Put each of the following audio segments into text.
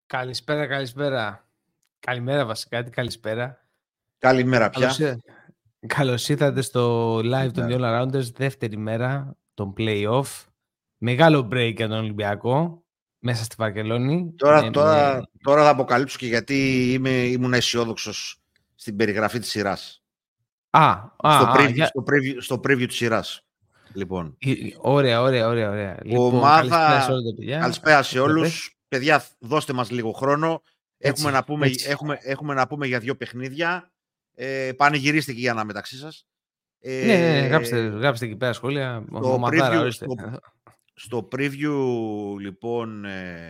Καλησπέρα, καλησπέρα. Καλημέρα βασικά, τι καλησπέρα. Καλημέρα πια. Καλώς ήρθατε στο live των The All Arounders, δεύτερη μέρα των play-off. Μεγάλο break για τον Ολυμπιακό, μέσα στη Βαρκελόνη. Τώρα θα αποκαλύψω και γιατί ήμουν αισιόδοξος στην περιγραφή της σειράς. Στο preview της σειράς. Λοιπόν. Ωραία. Λοιπόν, καλησπέρα σε όλους. Παιδιά, δώστε μας λίγο χρόνο. Έχουμε να πούμε για 2 παιχνίδια. Πανηγυρίστε και για να μεταξύ σας. Ναι, γράψτε εκεί πέρα σχόλια. Στο preview, λοιπόν,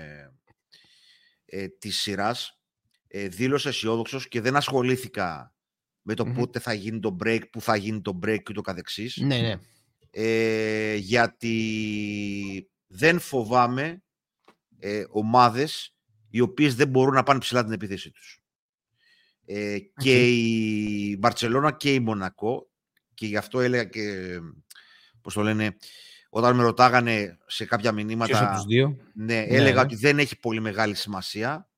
της σειράς, δήλωσα αισιόδοξος και δεν ασχολήθηκα με το πότε θα γίνει το break, πού θα γίνει το break και το καθεξής. Ναι. Γιατί δεν φοβάμαι ομάδες οι οποίες δεν μπορούν να πάνε ψηλά την επίθεσή τους. Και η Μπαρτσελώνα και η Μονακό, και γι' αυτό έλεγα και, πώς το λένε, όταν με ρωτάγανε σε κάποια μηνύματα, ποιος από τους δύο? Ναι, έλεγα ότι δεν έχει πολύ μεγάλη σημασία.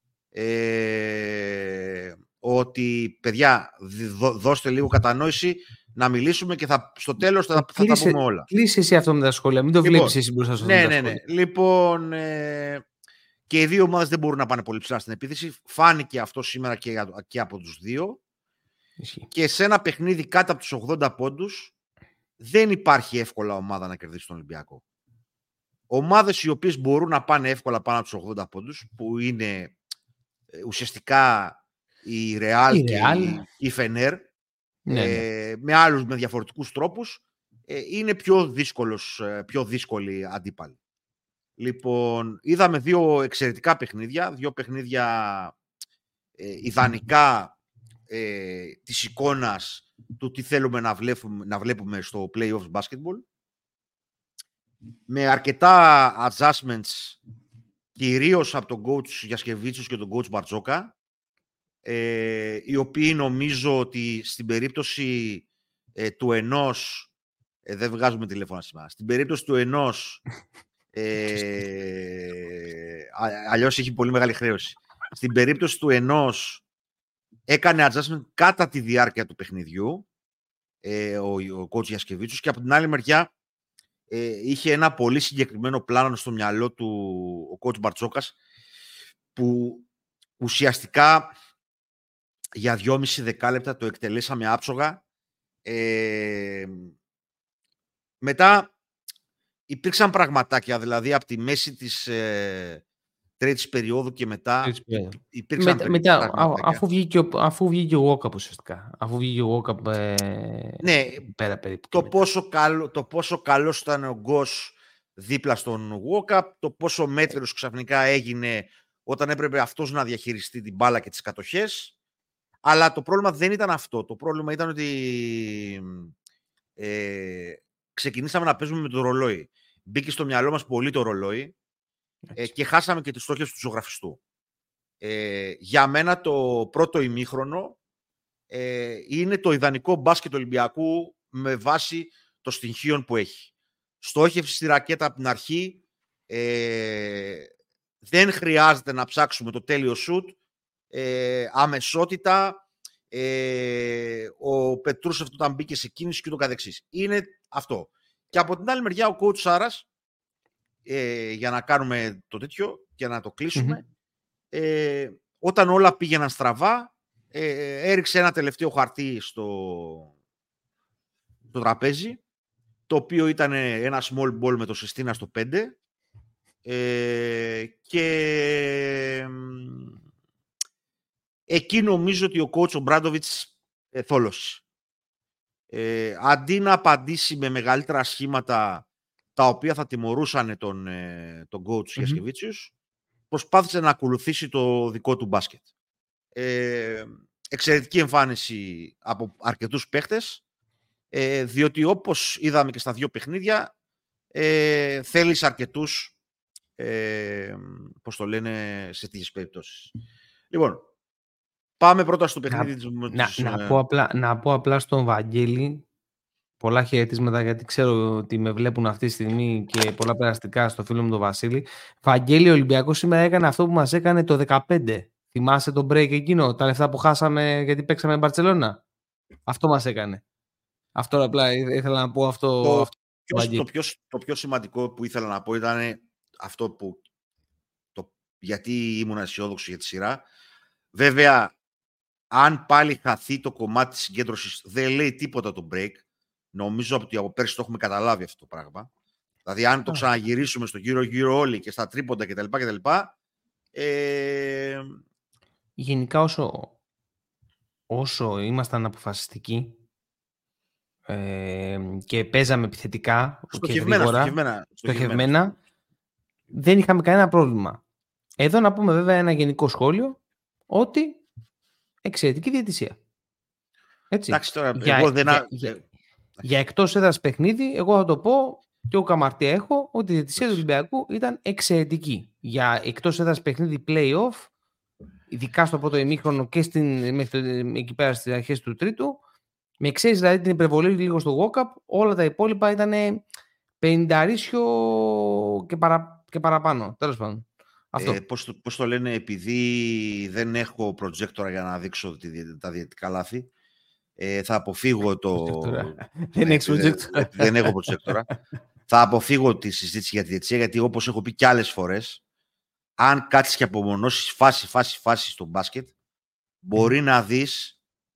Ότι, παιδιά, δώστε λίγο κατανόηση, να μιλήσουμε και στο τέλος θα τα πούμε όλα. Κλείσε εσύ αυτό με τα σχόλια, μην το βλέπεις εσύ μπροστά σου. Ναι. Λοιπόν, και οι δύο ομάδες δεν μπορούν να πάνε πολύ ψηλά στην επίθεση. Φάνηκε αυτό σήμερα και από τους δύο. Και σε ένα παιχνίδι κάτω από τους 80 πόντους δεν υπάρχει εύκολα ομάδα να κερδίσει τον Ολυμπιακό. Ομάδες οι οποίες μπορούν να πάνε εύκολα πάνω από τους 80 πόντους, που είναι ουσιαστικά η Real και η Φενέρ, με άλλους με διαφορετικούς τρόπους, είναι πιο δύσκολοι αντίπαλοι. Λοιπόν, είδαμε 2 εξαιρετικά παιχνίδια, 2 παιχνίδια ιδανικά της εικόνας του τι θέλουμε να βλέπουμε στο play-offs basketball, με αρκετά adjustments, κυρίως από τον coach Γιασκεβίτσιος και τον coach Μπαρτζόκα, οι οποίοι νομίζω ότι στην περίπτωση του ενός, δεν βγάζουμε τηλέφωνα σήμερα, στην περίπτωση του ενός, αλλιώς έχει πολύ μεγάλη χρέωση, στην περίπτωση του ενός έκανε adjustment κατά τη διάρκεια του παιχνιδιού, ο coach Γιασκεβίτσιος, και από την άλλη μεριά είχε ένα πολύ συγκεκριμένο πλάνο στο μυαλό του ο coach Μπαρτσόκας, που ουσιαστικά για 2,5 δεκάλεπτα το εκτελέσαμε άψογα. Μετά υπήρξαν πραγματάκια, δηλαδή από τη μέση της τρίτης περίοδου και μετά υπήρξαν πραγματάκια. Αφού βγήκε ο Walkup ουσιαστικά. Αφού βγήκε ο Walkup πέρα περίπου. Το πόσο καλός ήταν ο Γκος δίπλα στον Walkup, το πόσο μέτριος ξαφνικά έγινε όταν έπρεπε αυτός να διαχειριστεί την μπάλα και τις κατοχές. Αλλά το πρόβλημα δεν ήταν αυτό. Το πρόβλημα ήταν ότι ξεκινήσαμε να παίζουμε με το ρολόι. Μπήκε στο μυαλό μας πολύ το ρολόι και χάσαμε και τις στόχες του ζωγραφιστού. Για μένα το πρώτο ημίχρονο είναι το ιδανικό μπάσκετ Ολυμπιακού με βάση το στοιχείο που έχει. Στόχευση στη ρακέτα από την αρχή, δεν χρειάζεται να ψάξουμε το τέλειο σουτ, αμεσότητα, ο Πετρούσεφ όταν μπήκε σε κίνηση και το καθεξής. Είναι αυτό. Και από την άλλη μεριά ο coach Σάρας, για να κάνουμε το τέτοιο και να το κλείσουμε, όταν όλα πήγαιναν στραβά, έριξε ένα τελευταίο χαρτί στο τραπέζι, το οποίο ήταν ένα small ball με το Σεστίνα στο 5, και εκεί νομίζω ότι ο coach ο Μπράντοβιτς θόλωσε. Αντί να απαντήσει με μεγαλύτερα σχήματα τα οποία θα τιμωρούσαν τον coach Γιασκεβίτσιους, προσπάθησε να ακολουθήσει το δικό του μπάσκετ. Εξαιρετική εμφάνιση από αρκετούς παίχτες, διότι όπως είδαμε και στα 2 παιχνίδια, θέλεις αρκετούς, πώς το λένε, σε τέτοιες περιπτώσεις. Λοιπόν, πάμε πρώτα στο παιχνίδι. Να πω απλά στον Βαγγέλη Πολλά χαιρετίσματα, γιατί ξέρω ότι με βλέπουν αυτή τη στιγμή και πολλά περαστικά στο φίλο μου τον Βασίλη. Βαγγέλη, ο Ολυμπιακός σήμερα έκανε αυτό που μας έκανε το 2015. Θυμάσαι το break εκείνο, τα λεφτά που χάσαμε γιατί παίξαμε Μπαρτσελώνα. Αυτό μας έκανε. Αυτό απλά ήθελα να πω αυτό. Το πιο σημαντικό που ήθελα να πω ήταν αυτό που. Γιατί ήμουν αισιόδοξο για τη σειρά. Βέβαια, αν πάλι χαθεί το κομμάτι της συγκέντρωσης, δεν λέει τίποτα το break. Νομίζω ότι από πέρσι το έχουμε καταλάβει αυτό το πράγμα. Δηλαδή, αν το ξαναγυρίσουμε στο γύρω-γύρω όλοι και στα τρίποντα κτλ. Γενικά, όσο ήμασταν αποφασιστικοί και παίζαμε επιθετικά και γρήγορα, στοχευμένα, δεν είχαμε κανένα πρόβλημα. Εδώ να πούμε βέβαια ένα γενικό σχόλιο, ότι εξαιρετική διαιτησία. Έτσι. Εντάξει, τώρα, για εκτός έδρας παιχνίδι, εγώ θα το πω και ο καμαρτία έχω, ότι η διαιτησία του Ολυμπιακού ήταν εξαιρετική. Για εκτός έδρας παιχνίδι play-off, ειδικά στο πρώτο ημίχρονο και εκεί πέρα στις αρχές του τρίτου, με εξαίρεση δηλαδή την υπερβολή λίγο στο walk-up, όλα τα υπόλοιπα ήταν 50 και παραπάνω. Τέλος πάντων. Πώς το λένε, επειδή δεν έχω προτζέκτορα για να δείξω τα διαιτητικά λάθη, θα αποφύγω Δεν έχεις προτζέκτορα. Δεν έχω προτζέκτορα. Θα αποφύγω τη συζήτηση για τη διαιτησία, γιατί όπως έχω πει και άλλες φορές, αν κάτσεις και απομονώσεις φάση στο μπάσκετ, μπορεί να δεις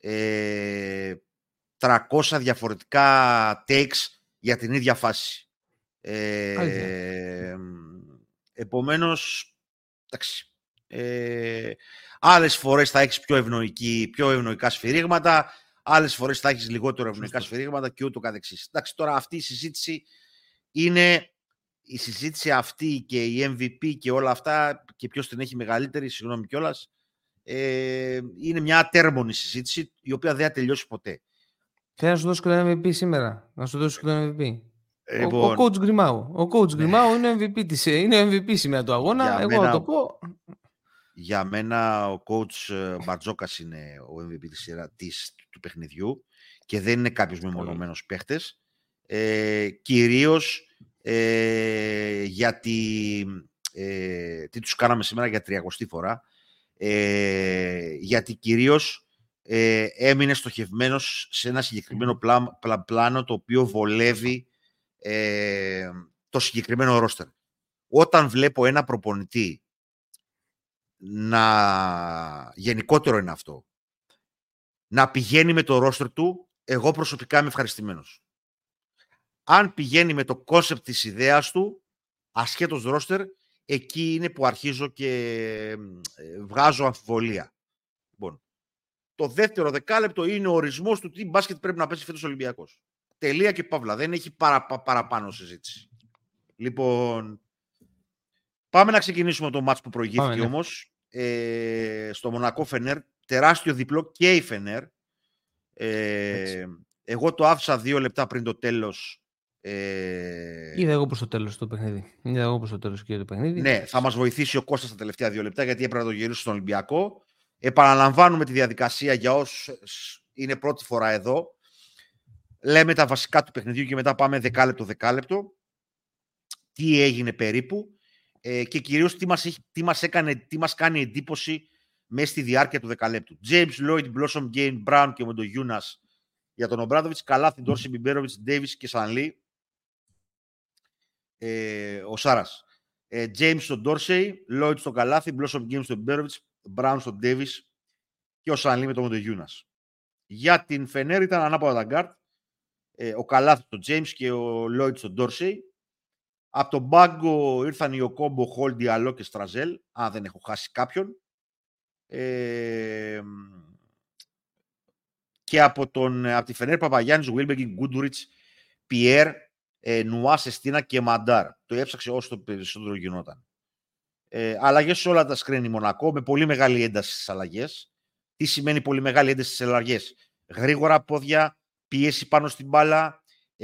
300 διαφορετικά takes για την ίδια φάση. Επομένως, εντάξει, άλλες φορές θα έχεις πιο ευνοϊκά σφυρίγματα, άλλες φορές θα έχεις λιγότερο ευνοϊκά σφυρίγματα και ούτω καθεξής. Εντάξει, τώρα αυτή η συζήτηση είναι η συζήτηση αυτή και η MVP και όλα αυτά, και ποιος την έχει μεγαλύτερη, συγγνώμη κιόλας, είναι μια ατέρμονη συζήτηση, η οποία δεν θα τελειώσει ποτέ. Θέλω να σου δώσω και το MVP σήμερα. Να σου δώσω και το MVP. Ο coach Γκριμάου. Ο coach Γκριμάου είναι MVP σήμερα του αγώνα. Εγώ θα το πω. Για μένα ο coach Μπαρτζόκας είναι ο MVP του παιχνιδιού και δεν είναι κάποιος μεμονωμένος παίχτες. Κυρίως γιατί τι τους κάναμε σήμερα για 30η φορά. Γιατί κυρίως έμεινε στοχευμένος σε ένα συγκεκριμένο πλάνο, το οποίο βολεύει το συγκεκριμένο ρόστερ. Όταν βλέπω ένα προπονητή γενικότερο είναι αυτό, να πηγαίνει με το ρόστερ του, εγώ προσωπικά είμαι ευχαριστημένος. Αν πηγαίνει με το κόνσεπτ της ιδέας του, ασχέτως ρόστερ, εκεί είναι που αρχίζω και βγάζω αμφιβολία. Λοιπόν, το δεύτερο δεκάλεπτο είναι ο ορισμός του τι μπάσκετ πρέπει να παίζει φέτος ο Ολυμπιακός. Τελεία και παύλα. Δεν έχει παραπάνω συζήτηση. Λοιπόν, πάμε να ξεκινήσουμε το μάτς που προηγήθηκε όμως. Στο Μονακό Φενέρ, τεράστιο διπλό και η Φενέρ. Εγώ το άφησα 2 λεπτά πριν το τέλος. Είδα εγώ προς το τέλος το παιχνίδι. Ναι, θα μας βοηθήσει ο Κώστας τα τελευταία 2 λεπτά, γιατί έπρεπε να το γυρίσω στον Ολυμπιακό. Επαναλαμβάνουμε τη διαδικασία για όσους είναι πρώτη φορά εδώ. Λέμε τα βασικά του παιχνιδιού και μετά πάμε δεκάλεπτο. Τι έγινε περίπου και κυρίως τι μας κάνει εντύπωση μέσα στη διάρκεια του δεκαλέπτου. James Lloyd, Blossom Game, Brown και Μοντογιούνας για τον Ομπράδοβιτς, Καλάθι, Ντόρση, Μπιμπέροβιτς, Ντέιβις και Σανλή. Ο Σάρας. James στον Ντόρσεϊ, Lloyd στον Καλάθι, Blossom Game στον Μπιμπέροβιτς, Brown στον Ντέιβις και ο Σανλή με τον Μοντογιούνας. Για την Φενέρ ήταν ανάποδα τα γκάρτ. Ο Καλάθι στον James και ο Lloyd στον Ντόρσεϊ. Από τον πάγκο ήρθαν οι Οκόμπο, Χολ, Διαλό και Στραζέλ. Αν δεν έχω χάσει κάποιον. Και από τη Φενέρ Παπαγιάννης, Βίλμπεγκιν, Γκούντουριτς, Πιέρ, Νουά, Σεστίνα και Μαντάρ. Το έψαξε όσο το περισσότερο γινόταν. Αλλαγές σε όλα τα σκρίνη Μονακό, με πολύ μεγάλη ένταση στις αλλαγές. Τι σημαίνει πολύ μεγάλη ένταση στις αλλαγές? Γρήγορα πόδια, πίεση πάνω στην μπάλα,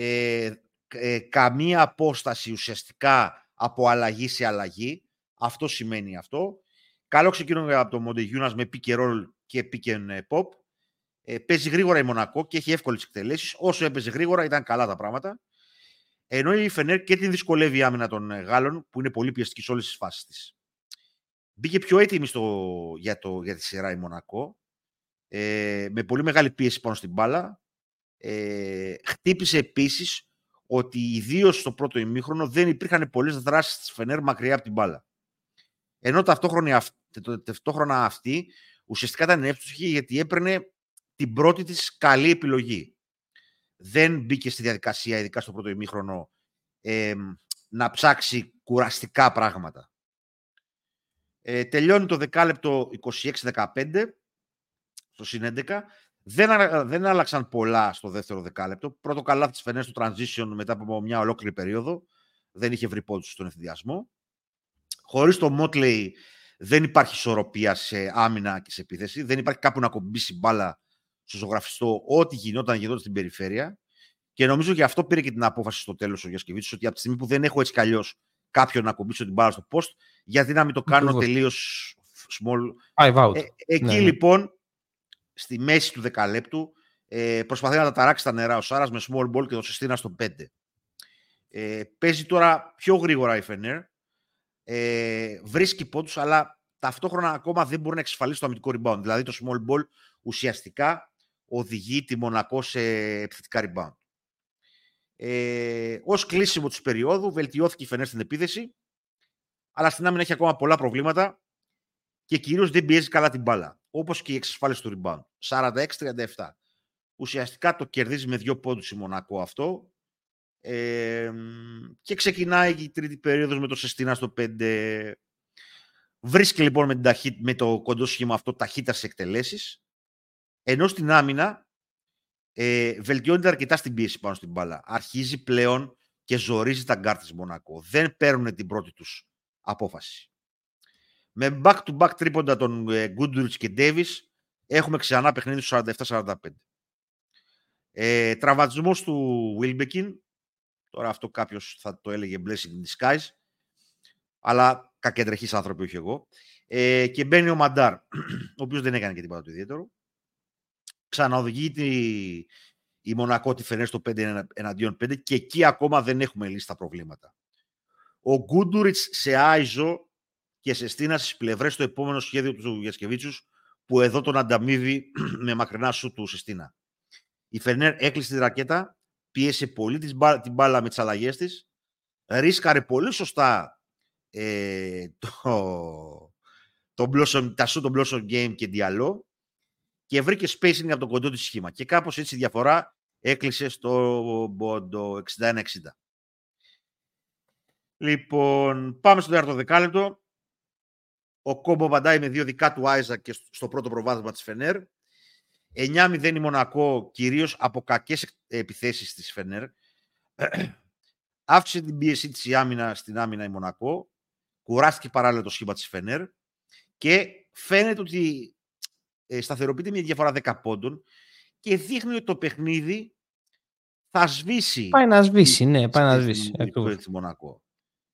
καμία απόσταση ουσιαστικά από αλλαγή σε αλλαγή. Αυτό σημαίνει αυτό. Καλό ξεκίνημα από το Μοντεγιούνας με pick and roll και pick and pop. Παίζει γρήγορα η Μονακό και έχει εύκολες εκτελέσεις. Όσο έπαιζε γρήγορα ήταν καλά τα πράγματα. Ενώ η Φενέρ και την δυσκολεύει η άμυνα των Γάλλων, που είναι πολύ πιεστική σε όλες τις φάσεις της. Μπήκε πιο έτοιμη για τη σειρά η Μονακό, με πολύ μεγάλη πίεση πάνω στην μπάλα. Χτύπησε επίσης ότι ιδίως στο πρώτο ημίχρονο δεν υπήρχαν πολλές δράσεις της Φενέρ μακριά από την μπάλα. Ενώ ταυτόχρονα αυτή ουσιαστικά ήταν εύστοχη γιατί έπαιρνε την πρώτη της καλή επιλογή. Δεν μπήκε στη διαδικασία, ειδικά στο πρώτο ημίχρονο, να ψάξει κουραστικά πράγματα. Τελειώνει το δεκάλεπτο 26-15 στο συν 11. Δεν άλλαξαν πολλά στο δεύτερο δεκάλεπτο. Πρώτο καλάθι της Φενέρ στο transition μετά από μια ολόκληρη περίοδο. Δεν είχε βρει πόντους στον ευθυδιασμό. Χωρίς το Motley δεν υπάρχει ισορροπία σε άμυνα και σε επίθεση. Δεν υπάρχει κάπου να κομπήσει μπάλα στο ζωγραφιστό. Ό,τι γινόταν στην περιφέρεια. Και νομίζω γι' αυτό πήρε και την απόφαση στο τέλος ο Γιασκεβίτσιος, ότι από τη στιγμή που δεν έχω έτσι κι αλλιώς κάποιον να κομπήσω την μπάλα στο post, γιατί να μην το κάνω τελείως small. Εκεί λοιπόν, στη μέση του δεκαλέπτου, προσπαθεί να τα ταράξει τα νερά ο Σάρας με small ball και το συστήνα στο 5. Παίζει τώρα πιο γρήγορα η Φενέρ. Βρίσκει πόντους, αλλά ταυτόχρονα ακόμα δεν μπορεί να εξασφαλίσει το αμυντικό rebound. Δηλαδή το small ball ουσιαστικά οδηγεί τη Μονακό σε επιθετικά rebound. Ως κλείσιμο της περίοδου βελτιώθηκε η Φενέρ στην επίθεση, αλλά στην άμυνα έχει ακόμα πολλά προβλήματα και κυρίως δεν πιέζει καλά την μπάλα, όπως και η εξασφάλιση του rebound. 46-37. Ουσιαστικά το κερδίζει με 2 πόντους η Μονακό αυτό, και ξεκινάει η τρίτη περίοδος με το Σεστίνα στο 5. Βρίσκει λοιπόν με το κοντό σχήμα αυτό ταχύτητα σε εκτελέσεις, ενώ στην άμυνα βελτιώνεται αρκετά στην πίεση πάνω στην μπάλα. Αρχίζει πλέον και ζορίζει τα γκάρ της Μονακό. Δεν παίρνουν την πρώτη τους απόφαση. Με back-to-back τρίποντα των Γκούντουριτς και Ντέιβις έχουμε ξανά παιχνίδι του 47-45. Τραυματισμός του Wilbekin. Τώρα αυτό κάποιος θα το έλεγε blessing in disguise, αλλά κακεντρεχείς άνθρωποι, όχι εγώ. Και μπαίνει ο Μαντάρ, ο οποίος δεν έκανε και τίποτα το ιδιαίτερο. Ξαναοδηγεί η Μονακό τη Φενέρ στο 5-5 και εκεί ακόμα δεν έχουμε λύσει τα προβλήματα. Ο Γκούντουριτς σε Άιζο και σε Στίνα στις πλευρές στο επόμενο σχέδιο του Γιασκεβίτσιους, που εδώ τον ανταμείβει με μακρινά σου του Σεστίνα. Η Φενέρ έκλεισε τη ρακέτα, πίεσε πολύ την μπάλα με τις αλλαγές της, ρίσκαρε πολύ σωστά τα σου τον Blossom Game και Diallo και βρήκε spacing από το κοντό της σχήμα. Και κάπως έτσι η διαφορά έκλεισε στο πόντο 61-60. Λοιπόν, πάμε στο τέταρτο δεκάλεπτο. Ο Κόμπο βαντάει με 2 δικά του Άιζα και στο πρώτο προβάδισμα της Φενέρ. 9-0 η Μονακό, κυρίως από κακές επιθέσεις της Φενέρ. Αύξησε την πίεση της στην άμυνα η Μονακό. Κουράστηκε παράλληλα το σχήμα της Φενέρ. Και φαίνεται ότι σταθεροποιείται μια διαφορά 10 πόντων και δείχνει ότι το παιχνίδι θα σβήσει. Πάει να σβήσει, ναι, πάει να σβήσει. Τη Μονακό.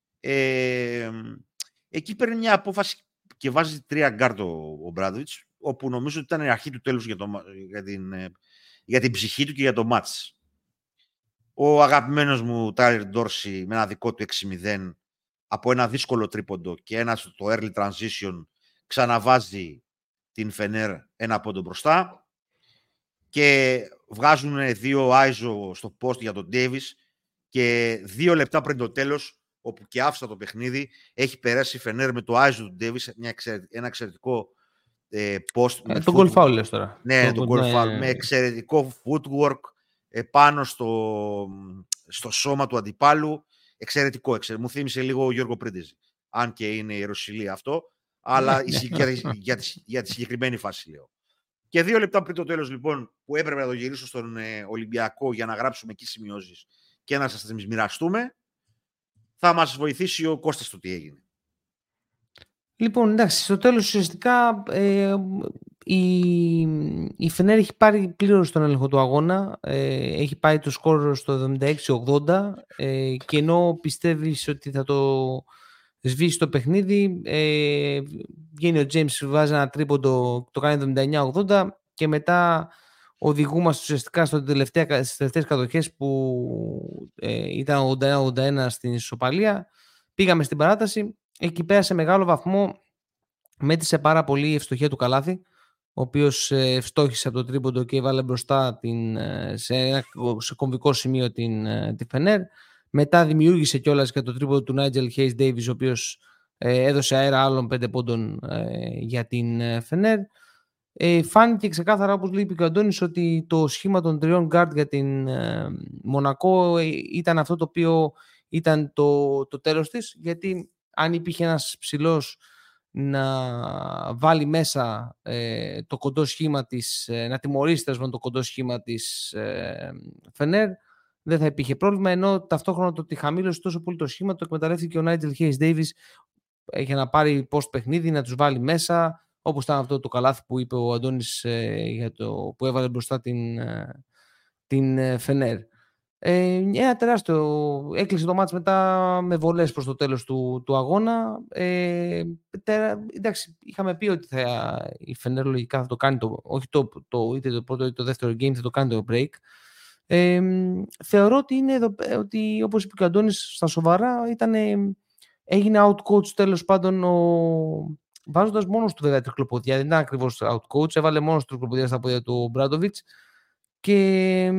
Εκεί παίρνει μια απόφαση και βάζει 3 γκάρτο ο Μπράντοβιτς, όπου νομίζω ότι ήταν η αρχή του τέλους για την ψυχή του και για το μάτς. Ο αγαπημένος μου Τάιλερ Ντόρσι με ένα δικό του 6-0 από ένα δύσκολο τρίποντο και ένα στο early transition ξαναβάζει την Φενέρ 1 πόντο μπροστά και βγάζουν 2 Άιζο στο post για τον Ντέιβις και 2 λεπτά πριν το τέλος, όπου και άφησα το παιχνίδι, έχει περάσει η Φενέρ με το Άιζο του Ντέιβις, ένα εξαιρετικό post. Το goal foul λες τώρα. Ναι, το goal foul με εξαιρετικό footwork πάνω στο σώμα του αντιπάλου. Εξαιρετικό. Μου θύμισε λίγο ο Γιώργο Πρίντεζη. Αν και είναι η Ρωσιλία αυτό, αλλά για τη συγκεκριμένη φάση λέω. Και 2 λεπτά πριν το τέλος, λοιπόν, που έπρεπε να το γυρίσω στον Ολυμπιακό για να γράψουμε εκεί σημειώσεις και να σας τις μοιραστούμε, θα μας βοηθήσει ο Κώστας στο τι έγινε. Λοιπόν, εντάξει, στο τέλος ουσιαστικά η Φενέρ έχει πάρει πλήρως τον έλεγχο του αγώνα, έχει πάει το σκόρ στο 76-80 και ενώ πιστεύεις ότι θα το σβήσει το παιχνίδι, βγαίνει ο James, βάζει ένα τρίποντο, το κάνει 79-80 και μετά οδηγούμαστε ουσιαστικά στις τελευταίες κατοχές που ήταν 81-81 στην ισοπαλία. Πήγαμε στην παράταση. Εκεί πέρα σε μεγάλο βαθμό μέτρησε πάρα πολύ η ευστοχία του καλάθι, ο οποίος ευστόχησε από το τρίποντο και έβαλε μπροστά σε κομβικό σημείο τη Φενέρ. Μετά δημιούργησε κιόλας και το τρίποντο του Νάιτζελ Χέις Ντέιβις, ο οποίος έδωσε αέρα άλλων 5 πόντων για την Φενέρ. Φάνηκε ξεκάθαρα, όπως λέει και ο Αντώνης, ότι το σχήμα των τριών guard για την Μονακό ήταν αυτό το οποίο ήταν το τέλος της, γιατί αν υπήρχε ένας ψηλός να βάλει μέσα το κοντό σχήμα της, να τιμωρήσει το κοντό σχήμα της Φενέρ, δεν θα υπήρχε πρόβλημα, ενώ ταυτόχρονα το ότι χαμήλωσε τόσο πολύ το σχήμα το εκμεταλλεύτηκε ο Νάιτζελ Χέις Ντέιβις για να πάρει post παιχνίδι, να τους βάλει μέσα, όπως ήταν αυτό το καλάθι που είπε ο Αντώνης που έβαλε μπροστά την Φενέρ. Ένα τεράστιο, έκλεισε το μάτς μετά με βολές προς το τέλος του αγώνα. Εντάξει, είχαμε πει ότι η Φενέρ λογικά θα το κάνει, όχι είτε το πρώτο είτε το δεύτερο game θα το κάνει το break. Θεωρώ ότι όπως είπε και ο Αντώνης, στα σοβαρά έγινε out-coach τέλος πάντων, βάζοντας μόνος του βέβαια τρικλοποδιά. Δεν ήταν ακριβώς out-coach, έβαλε μόνος του τρικλοποδιά στα πόδια του Μπράντοβιτς και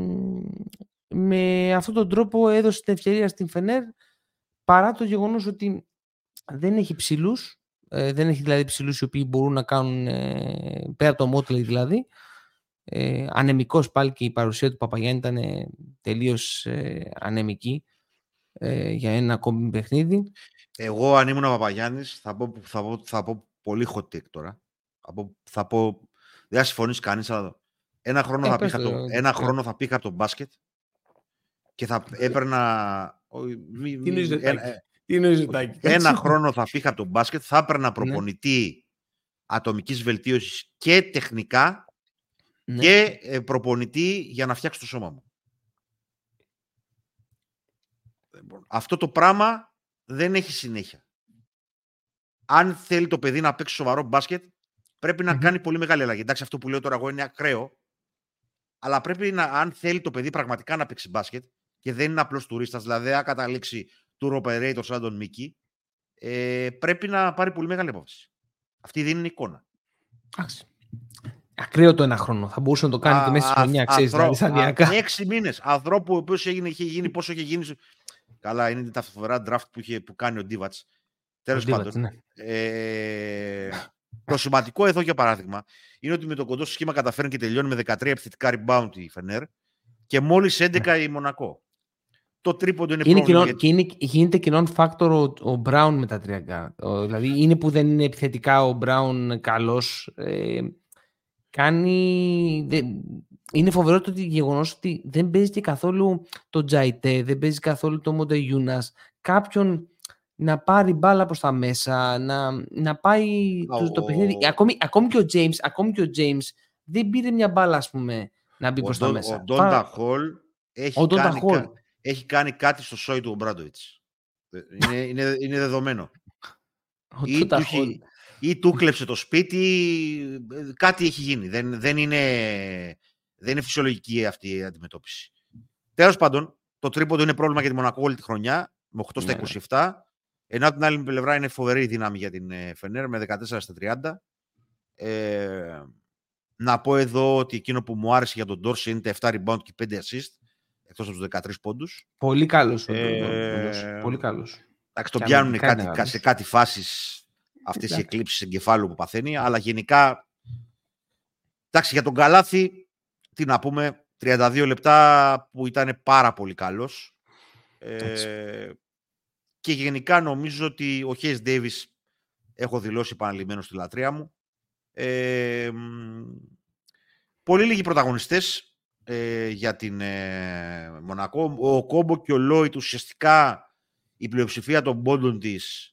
με αυτόν τον τρόπο έδωσε την ευκαιρία στην Φενέρ, παρά το γεγονός ότι δεν έχει ψηλούς, δεν έχει δηλαδή ψηλούς οι οποίοι μπορούν να κάνουν πέρα από το Μότλεϊ δηλαδή. Ανεμικός πάλι, και η παρουσία του Παπαγιάννη ήταν τελείως ανεμική για ένα ακόμη παιχνίδι. Εγώ αν ήμουν ο Παπαγιάννης θα πω πολύ hot take τώρα. Θα πω, δεν θα συμφωνήσει κανείς, αλλά ένα χρόνο θα πήγα από το μπάσκετ και θα έπαιρνα... Ένα χρόνο θα πήγα από το μπάσκετ, θα έπαιρνα προπονητή ατομικής βελτίωσης και τεχνικά και προπονητή για να φτιάξω το σώμα μου. Αυτό το πράγμα δεν έχει συνέχεια. Αν θέλει το παιδί να παίξει σοβαρό μπάσκετ, πρέπει να κάνει πολύ μεγάλη αλλαγή. Εντάξει, αυτό που λέω τώρα εγώ είναι ακραίο, αλλά πρέπει αν θέλει το παιδί πραγματικά να παίξει μπάσκετ και δεν είναι απλός τουρίστας, δηλαδή αν καταλήξει tour operator σαν τον Μίκη, πρέπει να πάρει πολύ μεγάλη απόφαση. Αυτή δεν είναι εικόνα. Ακραίο το ένα χρόνο. Θα μπορούσε να το κάνει και μέσα στη χρονιά, ξέρεις, δηλαδή σταδιακά. 6 μήνες. Ανθρώπου ο οποίος είχε γίνει πόσο είχε γίνει. Καλά, είναι τα φοβερά draft που κάνει ο Ντίβατς. Τέλος πάντων. Ναι. Το σημαντικό εδώ, για παράδειγμα, είναι ότι με το κοντό σχήμα καταφέρνει και τελειώνει με 13 επιθετικά rebound η Φενέρ και μόλις 11 η Μονακό. Το τρίποντο είναι πρόβλημα. Και γίνεται κοινών φάκτορ ο Μπράουν με τα τρία. Δηλαδή είναι που δεν είναι επιθετικά ο Μπράουν καλός. Είναι φοβερό το γεγονός ότι δεν παίζει και καθόλου το Τζαϊτέ, δεν παίζει καθόλου το Μοντεγιούνας. Κάποιον να πάρει μπάλα προς τα μέσα, να πάει το παιχνίδι. Ακόμη και ο James δεν πήρε μια μπάλα, ας πούμε, να μπει προς τα μέσα. Ο Ντόντα Χολ έχει κάνει κάτι στο σόι του ο Μπράντοβιτς. Είναι δεδομένο. Ή του κλέψε το σπίτι, κάτι έχει γίνει. Δεν είναι φυσιολογική αυτή η αντιμετώπιση. Τέλος πάντων, το τρίποντο είναι πρόβλημα για τη Μονακό όλη τη χρονιά, με 8 στα 27. Ενώ την άλλη πλευρά είναι φοβερή δύναμη για την Φενέρ με 14 στα 30. Να πω εδώ ότι εκείνο που μου άρεσε για τον Ντόρση είναι τα 7 rebound και 5 assist, εκτός από τους 13 πόντους. Πολύ καλός. Πολύ καλός. Εντάξει, τον πιάνουν σε κάτι φάσεις αυτές οι εκλήψεις εγκεφάλου που παθαίνει, αλλά γενικά, εντάξει, για τον Καλάθι, τι να πούμε, 32 λεπτά που ήταν πάρα πολύ καλός. Και γενικά νομίζω ότι ο Χέις Ντέιβις, έχω δηλώσει επαναλημμένο στη λατρεία μου, πολύ λίγοι πρωταγωνιστές για την Μονακό. Ο Κόμπο και ο Λόιτ, ουσιαστικά η πλειοψηφία των πόντων της,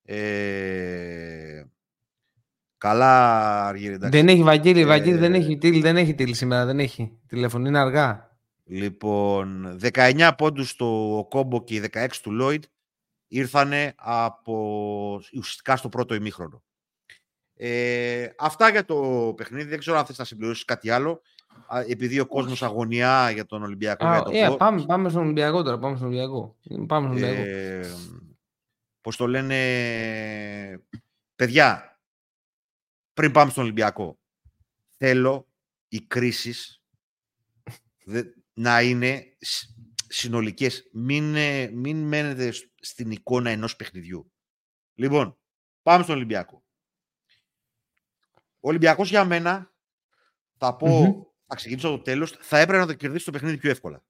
καλά, Αργύρη, εντάξει. Δεν έχει Βαγγέλη, δεν έχει τίλη σήμερα, δεν έχει τηλέφωνο, είναι αργά. Λοιπόν, 19 πόντους το Κόμπο και οι 16 του Λόιτ ήρθανε ουσιαστικά στο πρώτο ημίχρονο. Αυτά για το παιχνίδι. Δεν ξέρω αν θες να συμπληρώσεις κάτι άλλο. επειδή ο κόσμος αγωνιά για τον Ολυμπιακό. Πάμε στον Ολυμπιακό τώρα. Πάμε στον Ολυμπιακό. Πώς το λένε, παιδιά, πριν πάμε στον Ολυμπιακό, θέλω οι κρίσεις να είναι συνολικές. Μην μένετε στην εικόνα ενός παιχνιδιού. Λοιπόν, πάμε στον Ολυμπιακό. Ο Ολυμπιακός για μένα, θα ξεκινήσω το τέλος, θα έπρεπε να το κερδίσει το παιχνίδι πιο εύκολα.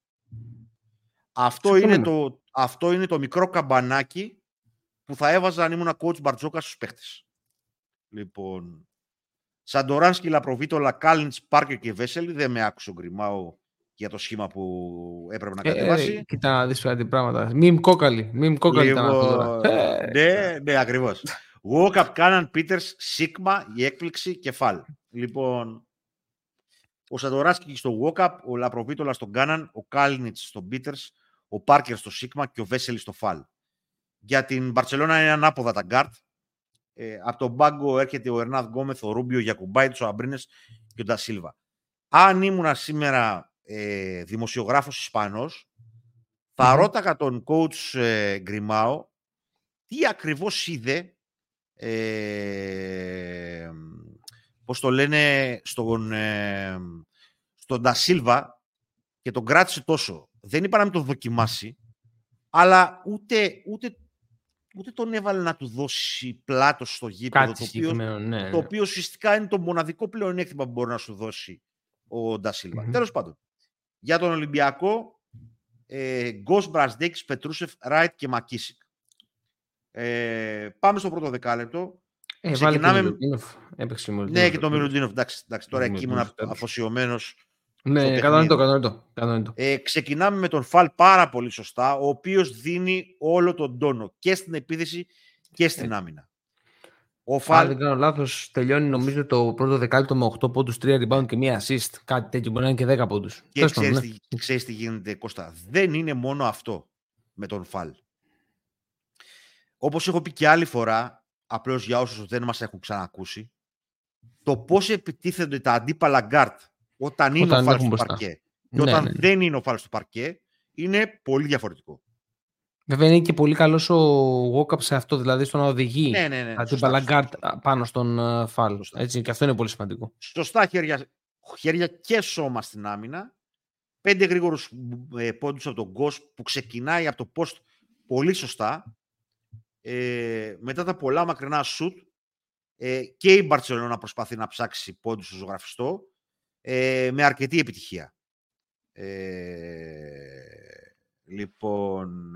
Αυτό είναι το μικρό καμπανάκι που θα έβαζα αν ήμουν coach Μπαρτζόκα στους παίχτες. Λοιπόν, Σαντοράνσκι, Λαπροβίτολα, Κάλινιτς, Πάρκερ και Βέσελη. Δεν με άκουσε ο Γκριμάου για το σχήμα που έπρεπε να κατεβάσει. Κοίτα να δεις κάτι πράγματα. Μιμ κόκαλη ήταν αυτό τώρα. Ναι, ακριβώς. Walkup, Κάναν, Πίτερς, Σίγμα, η έκπληξη και Φαλ. Λοιπόν, ο Σαντοράνσκι στο Walkup, ο Λαπροβίτολα στον Κάναν, ο Κάλινιτς στον Πίτερς, ο Πάρκερ στο Σίγμα και ο Βέσελη στο Φαλ. Για την Μπαρτσελώνα είναι ανάποδα τα γκάρτ. Από τον πάγκο έρχεται ο Ερνάδ Γκόμεθ, ο Ρούμπιο, ο Γιακουμπάιτς, ο Αμπρίνες και ο Ντασίλβα. Αν ήμουνα σήμερα δημοσιογράφος Ισπανός, θα ρώταγα τον coach Γκριμάο τι ακριβώς είδε, πώς το λένε, στον Ντασίλβα και τον κράτησε τόσο. Δεν είπα να μην τον δοκιμάσει, αλλά ούτε τον έβαλε να του δώσει πλάτος στο γήπεδο, το οποίο ουσιαστικά είναι το μοναδικό πλεονέκτημα που μπορεί να σου δώσει ο Ντασίλβα. Τέλος πάντων, για τον Ολυμπιακό, Γκος, Μπρασδέκης, Πετρούσεφ, Ράιτ και Μακίσικ. Πάμε στο πρώτο δεκάλεπτο. Ξεκινάμε. Ναι, και το Μιλουτίνοφ. Εντάξει, τώρα εκεί ήμουν αφοσιωμένος. Ναι, κατανοητό. Ξεκινάμε με τον Φαλ πάρα πολύ σωστά, ο οποίος δίνει όλο τον τόνο και στην επίθεση και στην άμυνα. Αν δεν κάνω λάθος, τελειώνει νομίζω το πρώτο δεκάλεπτο με 8 πόντους, 3 rebound και μία assist. Κάτι τέτοιο, μπορεί να είναι και 10 πόντους. Και ξέρεις τι γίνεται, Κώστα. Δεν είναι μόνο αυτό με τον Φαλ. Όπως έχω πει και άλλη φορά, απλώς για όσους δεν μας έχουν ξανακούσει, το πώς επιτίθενται τα αντίπαλα γκάρτ όταν είναι ο Φαλ στο παρκέ και όταν δεν είναι ο Φαλ στο παρκέ, είναι πολύ διαφορετικό. Βέβαια είναι και πολύ καλός ο Walkup σε αυτό, δηλαδή στο να οδηγεί τα αντίπαλα γκάρτ πάνω στον Φαλ. Έτσι, και αυτό είναι πολύ σημαντικό. Σωστά χέρια και σώμα στην άμυνα. 5 γρήγορους πόντους από τον Γκος που ξεκινάει από το post πολύ σωστά. Μετά τα πολλά μακρινά σουτ και η Μπαρτσελόνα προσπαθεί να ψάξει πόντους στο ζωγραφιστό με αρκετή επιτυχία. Λοιπόν,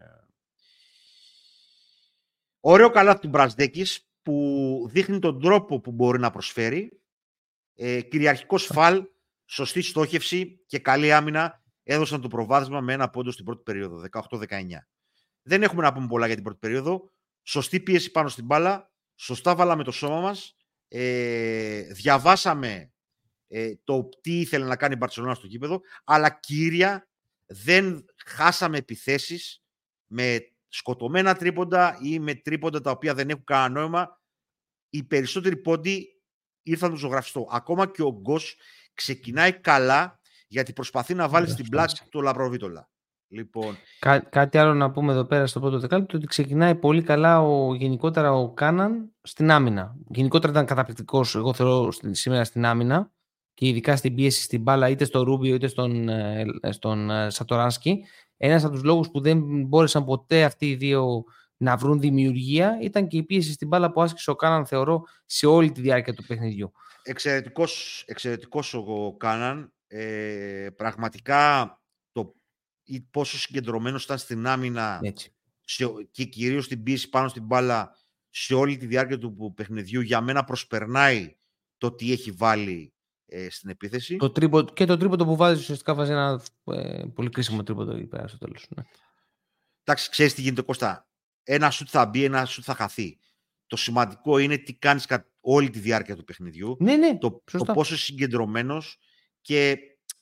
ωραίο καλάθι του Μπρασδέκης που δείχνει τον τρόπο που μπορεί να προσφέρει. Κυριαρχικός Φαλ, σωστή στόχευση και καλή άμυνα έδωσαν το προβάδισμα με 1 πόντο στην πρώτη περίοδο, 18-19. Δεν έχουμε να πούμε πολλά για την πρώτη περίοδο. Σωστή πίεση πάνω στην μπάλα, σωστά βάλαμε το σώμα μας, διαβάσαμε το τι ήθελε να κάνει η Μπαρτσελόνα στο γήπεδο, αλλά κύρια δεν χάσαμε επιθέσεις με σκοτωμένα τρίποντα ή με τρίποντα τα οποία δεν έχουν κανένα νόημα. Οι περισσότεροι πόντοι ήρθαν το ζωγραφιστό. Ακόμα και ο Γκος ξεκινάει καλά γιατί προσπαθεί να βάλει στην πλάτη του το Λαπροβίτολα. Λοιπόν. Κάτι άλλο να πούμε εδώ πέρα στο πρώτο δεκάλεπτο, ότι ξεκινάει πολύ καλά γενικότερα ο Κάναν στην άμυνα. Γενικότερα ήταν καταπληκτικός, εγώ θεωρώ, σήμερα στην άμυνα και ειδικά στην πίεση στην μπάλα, είτε στο Ρούμπιο είτε στον Σατοράνσκι. Ένας από τους λόγους που δεν μπόρεσαν ποτέ αυτοί οι δύο να βρουν δημιουργία ήταν και η πίεση στην μπάλα που άσκησε ο Κάναν, θεωρώ, σε όλη τη διάρκεια του παιχνιδιού. Εξαιρετικός ο Κάναν. Πραγματικά πόσο συγκεντρωμένος ήταν στην άμυνα και κυρίως στην πίεση πάνω στην μπάλα σε όλη τη διάρκεια του παιχνιδιού, για μένα προσπερνάει το τι έχει βάλει στην επίθεση. Και το τρίποντο που βάζει ουσιαστικά βάζει ένα πολύ κρίσιμο τρίποντο εκεί πέρα στο τέλος. Ναι. Εντάξει, ξέρεις τι γίνεται, Κώστα. Ένα σουτ θα μπει, ένα σουτ θα χαθεί. Το σημαντικό είναι τι κάνεις όλη τη διάρκεια του παιχνιδιού. Ναι, το πόσο συγκεντρωμένος και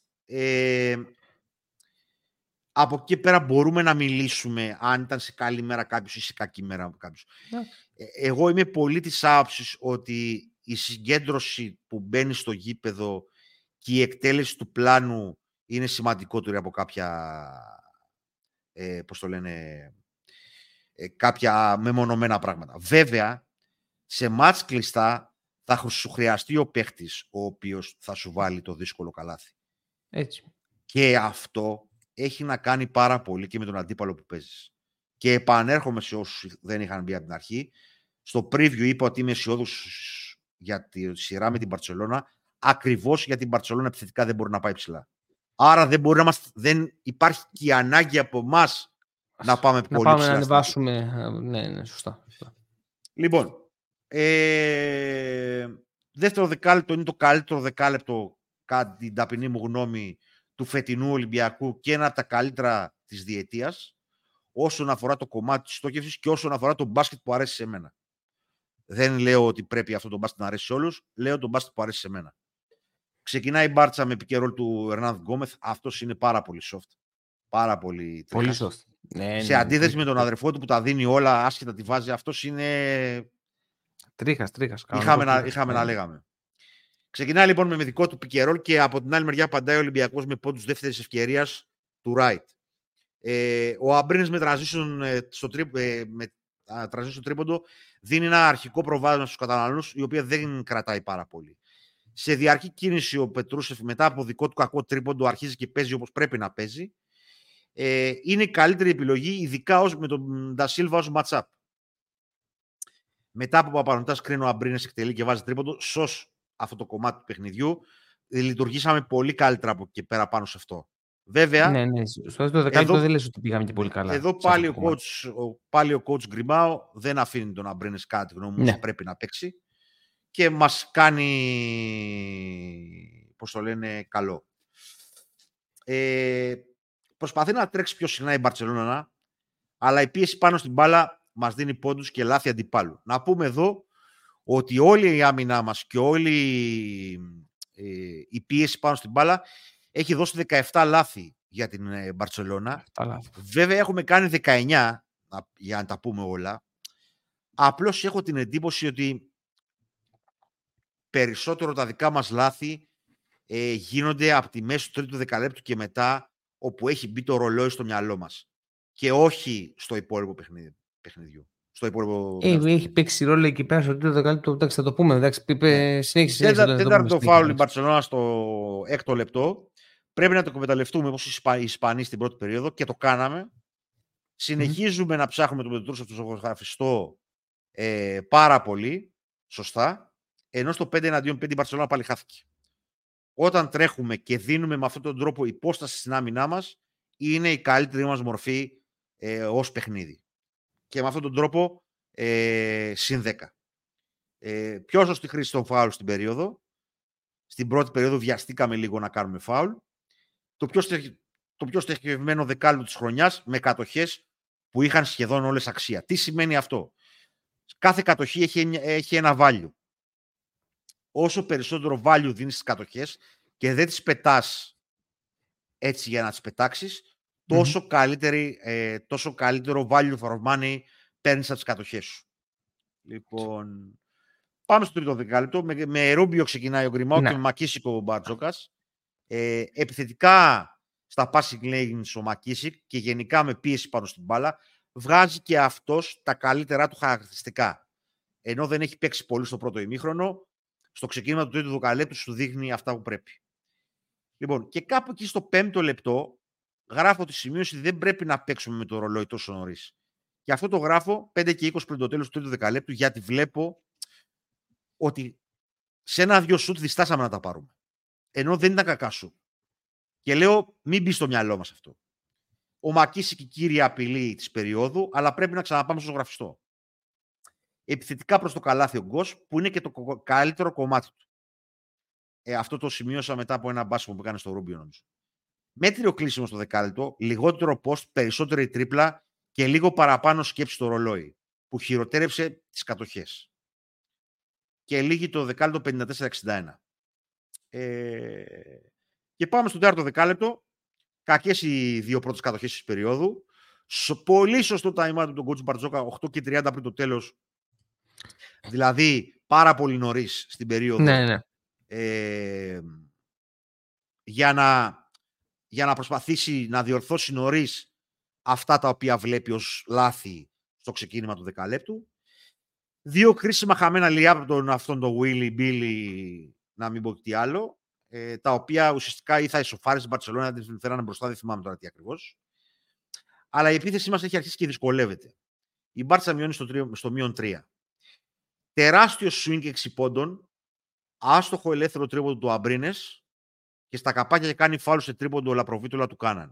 από εκεί πέρα μπορούμε να μιλήσουμε αν ήταν σε καλή μέρα κάποιος ή σε κακή μέρα κάποιος. Εγώ είμαι πολύ της άποψης ότι η συγκέντρωση που μπαίνει στο γήπεδο και η εκτέλεση του πλάνου είναι σημαντικότερη από κάποια, κάποια μεμονωμένα πράγματα. Βέβαια, σε μάτς κλειστά θα σου χρειαστεί ο παίχτης ο οποίος θα σου βάλει το δύσκολο καλάθι. Έτσι. Και αυτό έχει να κάνει πάρα πολύ και με τον αντίπαλο που παίζεις. Και επανέρχομαι σε όσους δεν είχαν μπει από την αρχή. Στο preview είπα ότι είμαι αισιόδοξος για τη σειρά με την Μπαρτσελώνα, ακριβώς γιατί η Μπαρτσελώνα επιθετικά δεν μπορεί να πάει ψηλά. Άρα δεν υπάρχει και η ανάγκη από εμάς να πάμε πολύ ψηλά. Να ανεβάσουμε. Ναι, σωστά. Λοιπόν, δεύτερο δεκάλεπτο είναι το καλύτερο δεκάλεπτο, κατά την ταπεινή μου γνώμη, του φετινού Ολυμπιακού και ένα από τα καλύτερα της διετίας, όσον αφορά το κομμάτι της στόχευσης και όσον αφορά το μπάσκετ που αρέσει σε μένα. Δεν λέω ότι πρέπει αυτό το μπάσκετ να αρέσει σε όλους, λέω το μπάσκετ που αρέσει σε μένα. Ξεκινάει η Μπάρτσα με πικερόλ του Ερνάνδ Γκόμεθ, αυτός είναι πάρα πολύ soft. Πάρα πολύ τρίχας. Πολύ soft. Σε αντίθεση με τον αδερφό του που τα δίνει όλα, άσχετα τη βάζει, αυτός είναι... Τρίχας. Είχαμε να λέγαμε. Ξεκινάει λοιπόν με δικό του πικερόλ και από την άλλη μεριά απαντάει ο Ολυμπιακός με πόντους δεύτερης ευκαιρίας του Ράιτ. Ο Αμπρίνες με transition στο τρίποντο δίνει ένα αρχικό προβάδισμα στους καταναλωτές, η οποία δεν κρατάει πάρα πολύ. Σε διαρκή κίνηση ο Πετρούσεφ μετά από δικό του κακό τρίποντο αρχίζει και παίζει όπως πρέπει να παίζει. Είναι η καλύτερη επιλογή, ειδικά με τον Ντασίλβα ως match-up. Μετά από Παπανωτά κρίνει ο Αμπρίνες, εκτελεί και βάζει τρίποντο. Σως αυτό το κομμάτι του παιχνιδιού. Λειτουργήσαμε πολύ καλύτερα από εκεί πέρα πάνω σε αυτό. Βέβαια. Ναι. Στο δεκάλεπτο δεν λες ότι πήγαμε και πολύ καλά. Εδώ πάλι ο coach Γκριμάου δεν αφήνει τον Αμπρίνες κάτι γνώμη μου, πρέπει να παίξει. Και μας κάνει, πώς το λένε, καλό. Προσπαθεί να τρέξει πιο συχνά η Μπαρτσελώνα, αλλά η πίεση πάνω στην μπάλα μας δίνει πόντους και λάθη αντιπάλου. Να πούμε εδώ ότι όλη η άμυνά μας και όλη η πίεση πάνω στην μπάλα έχει δώσει 17 λάθη για την Μπαρτσελώνα. Βέβαια έχουμε κάνει 19, για να τα πούμε όλα. Απλώς έχω την εντύπωση ότι περισσότερο τα δικά μας λάθη γίνονται από τη μέση του τρίτου δεκαλέπτου και μετά, όπου έχει μπει το ρολόι στο μυαλό μας. Και όχι στο υπόλοιπο παιχνιδιού. Στο υπόλοιπο... Έχει παίξει ρόλο εκεί πέρα στο τρίτο δεκάλεπτο. Εντάξει, θα το πούμε. Εντάξει, συνέχισε. Τέταρτο φάουλ η Μπαρτσελώνα στο έκτο λεπτό. Πρέπει να το εκμεταλλευτούμε όπως οι Ισπανοί στην πρώτη περίοδο και το κάναμε. Συνεχίζουμε να ψάχνουμε τον Πετρούσεφ στο ζωγραφιστό πάρα πολύ. Σωστά. Ενώ στο 5-2 η Μπαρτσελώνα πάλι χάθηκε. Όταν τρέχουμε και δίνουμε με αυτόν τον τρόπο υπόσταση στην άμυνά μας, είναι η καλύτερη μας μορφή ως παιχνίδι. Και με αυτόν τον τρόπο συν 10. Πιο σωστή χρήση των φάουλ στην περίοδο. Στην πρώτη περίοδο βιαστήκαμε λίγο να κάνουμε φάουλ. Το πιο στοχευμένο δεκάλεπτο της χρονιάς με κατοχές που είχαν σχεδόν όλες αξία. Τι σημαίνει αυτό? Κάθε κατοχή έχει ένα value. Όσο περισσότερο value δίνεις στις κατοχές και δεν τις πετάς έτσι για να τις πετάξεις, τόσο καλύτερο value for money παίρνεις από τις κατοχές σου. Λοιπόν, πάμε στο τρίτο δεκάλεπτο. Με Ρούμπιο ξεκινάει ο Γκριμάου και με Μακίσικ ο Μπαρτζόκας. Επιθετικά στα passing lanes ο Μακίσικ και γενικά με πίεση πάνω στην μπάλα βγάζει και αυτός τα καλύτερά του χαρακτηριστικά. Ενώ δεν έχει παίξει πολύ στο πρώτο ημίχρονο, στο ξεκίνημα του τρίτου δεκαλέπτου σου δείχνει αυτά που πρέπει. Λοιπόν, και κάπου εκεί στο 5ο λεπτό γράφω τη σημείωση ότι δεν πρέπει να παίξουμε με το ρολόι τόσο νωρίς. Και αυτό το γράφω 5 και 20 πριν το τέλος του τρίτου δεκαλέπτου, γιατί βλέπω ότι σε ένα-δυο σουτ διστάσαμε να τα πάρουμε. Ενώ δεν ήταν κακά σου. Και λέω, μην μπει στο μυαλό μας αυτό. Ο Μακίσικ η κύρια απειλή της περίοδου, αλλά πρέπει να ξαναπάμε στο γραφιστό. Επιθετικά προς το καλάθι ο Γκος, που είναι και το καλύτερο κομμάτι του. Αυτό το σημείωσα μετά από ένα μπάσιμο που έκανε στο Ρούμπιο, νομίζω. Μέτριο κλείσιμο στο δεκάλεπτο, λιγότερο post, περισσότερη τρίπλα και λίγο παραπάνω σκέψη στο ρολόι, που χειροτέρεψε τις κατοχές. Και λύγει το δεκάλεπτο 54-61. Και πάμε στο τέταρτο δεκάλεπτο. Κακές οι δύο πρώτες κατοχές της περίοδου. Πολύ σωστό time out του coach Μπαρτζόκα, 8 και 30 πριν το τέλος. Δηλαδή, πάρα πολύ νωρίς στην περίοδο. Ναι. για να προσπαθήσει να διορθώσει νωρίς αυτά τα οποία βλέπει ως λάθη στο ξεκίνημα του δεκαλέπτου. 2 κρίσιμα χαμένα λιάπ από τον αυτόν τον Willy Billy, να μην πω τι άλλο, τα οποία ουσιαστικά ή θα ισοφάρισε την Μπαρτσελόνα, να την φέρανε μπροστά, δεν θυμάμαι τώρα τι ακριβώς. Αλλά η επίθεσή μας έχει αρχίσει και δυσκολεύεται. Η Μπάρτσα μειώνει στο -3. Τεράστιο swing 6 πόντων, άστοχο ελεύθερο τρίποντο του Αμπρίνες και στα καπάκια και κάνει φάουλ σε τρίποντο Λαπροβίτολα του Κάναν.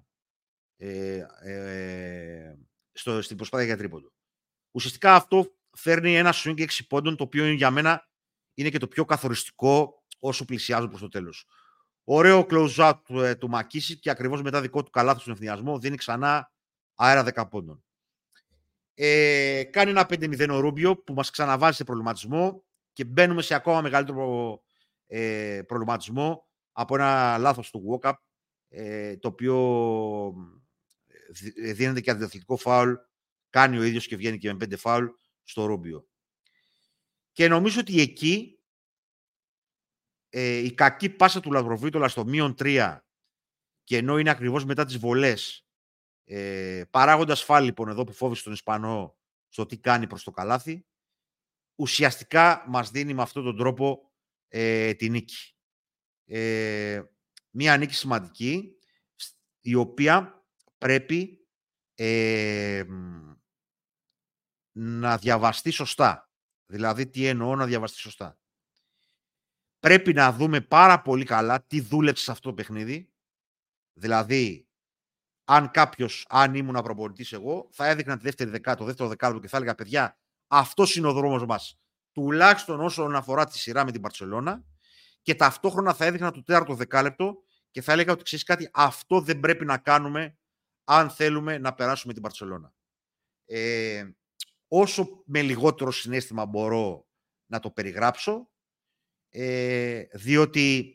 Στην προσπάθεια για τρίποντο. Ουσιαστικά αυτό φέρνει ένα swing 6 πόντων, το οποίο για μένα είναι και το πιο καθοριστικό όσο πλησιάζω προς το τέλος. Ωραίο close-out του Μακίση και ακριβώς μετά δικό του καλάθος στον ευθυνιασμό δίνει ξανά αέρα 10 πόντων. Κάνει ένα 5-0 ο Ρούμπιο που μας ξαναβάζει σε προβληματισμό και μπαίνουμε σε ακόμα μεγαλύτερο προβληματισμό από ένα λάθος του walk-up, το οποίο δίνεται και αντιαθλητικό φάουλ, κάνει ο ίδιος και βγαίνει και με 5 φάουλ στο Ρούμπιο. Και νομίζω ότι εκεί η κακή πάσα του Λαπροβίτολα στο -3, και ενώ είναι ακριβώς μετά τις βολές, παράγοντας φάουλ λοιπόν εδώ που φόβησε τον Ισπανό στο τι κάνει προς το καλάθι, ουσιαστικά μας δίνει με αυτόν τον τρόπο τη νίκη. Μία νίκη σημαντική, η οποία πρέπει να διαβαστεί σωστά. Δηλαδή, τι εννοώ να διαβαστεί σωστά. Πρέπει να δούμε πάρα πολύ καλά τι δούλεψε σε αυτό το παιχνίδι. Δηλαδή, αν ήμουν προπονητής εγώ, θα έδειχνα το δεύτερο δεκάλεπτο και θα έλεγα, παιδιά, αυτός είναι ο δρόμος μας. Τουλάχιστον όσον αφορά τη σειρά με την Μπαρτσελόνα, και ταυτόχρονα θα έδειχνα το τέταρτο δεκάλεπτο και θα έλεγα ότι ξέρεις κάτι, αυτό δεν πρέπει να κάνουμε αν θέλουμε να περάσουμε την Μπαρτσελόνα. Όσο με λιγότερο συναίσθημα μπορώ να το περιγράψω, διότι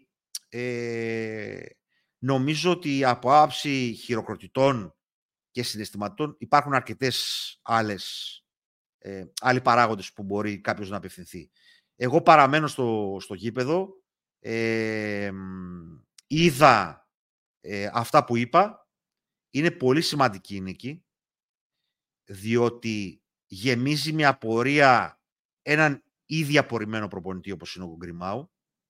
νομίζω ότι από άψη χειροκροτητών και συναισθηματών υπάρχουν αρκετές άλλοι παράγοντες που μπορεί κάποιος να απευθυνθεί. Εγώ παραμένω στο γήπεδο, είδα αυτά που είπα, είναι πολύ σημαντική η νίκη, διότι γεμίζει με απορία έναν ήδη απορριμμένο προπονητή όπως είναι ο Γκριμάου.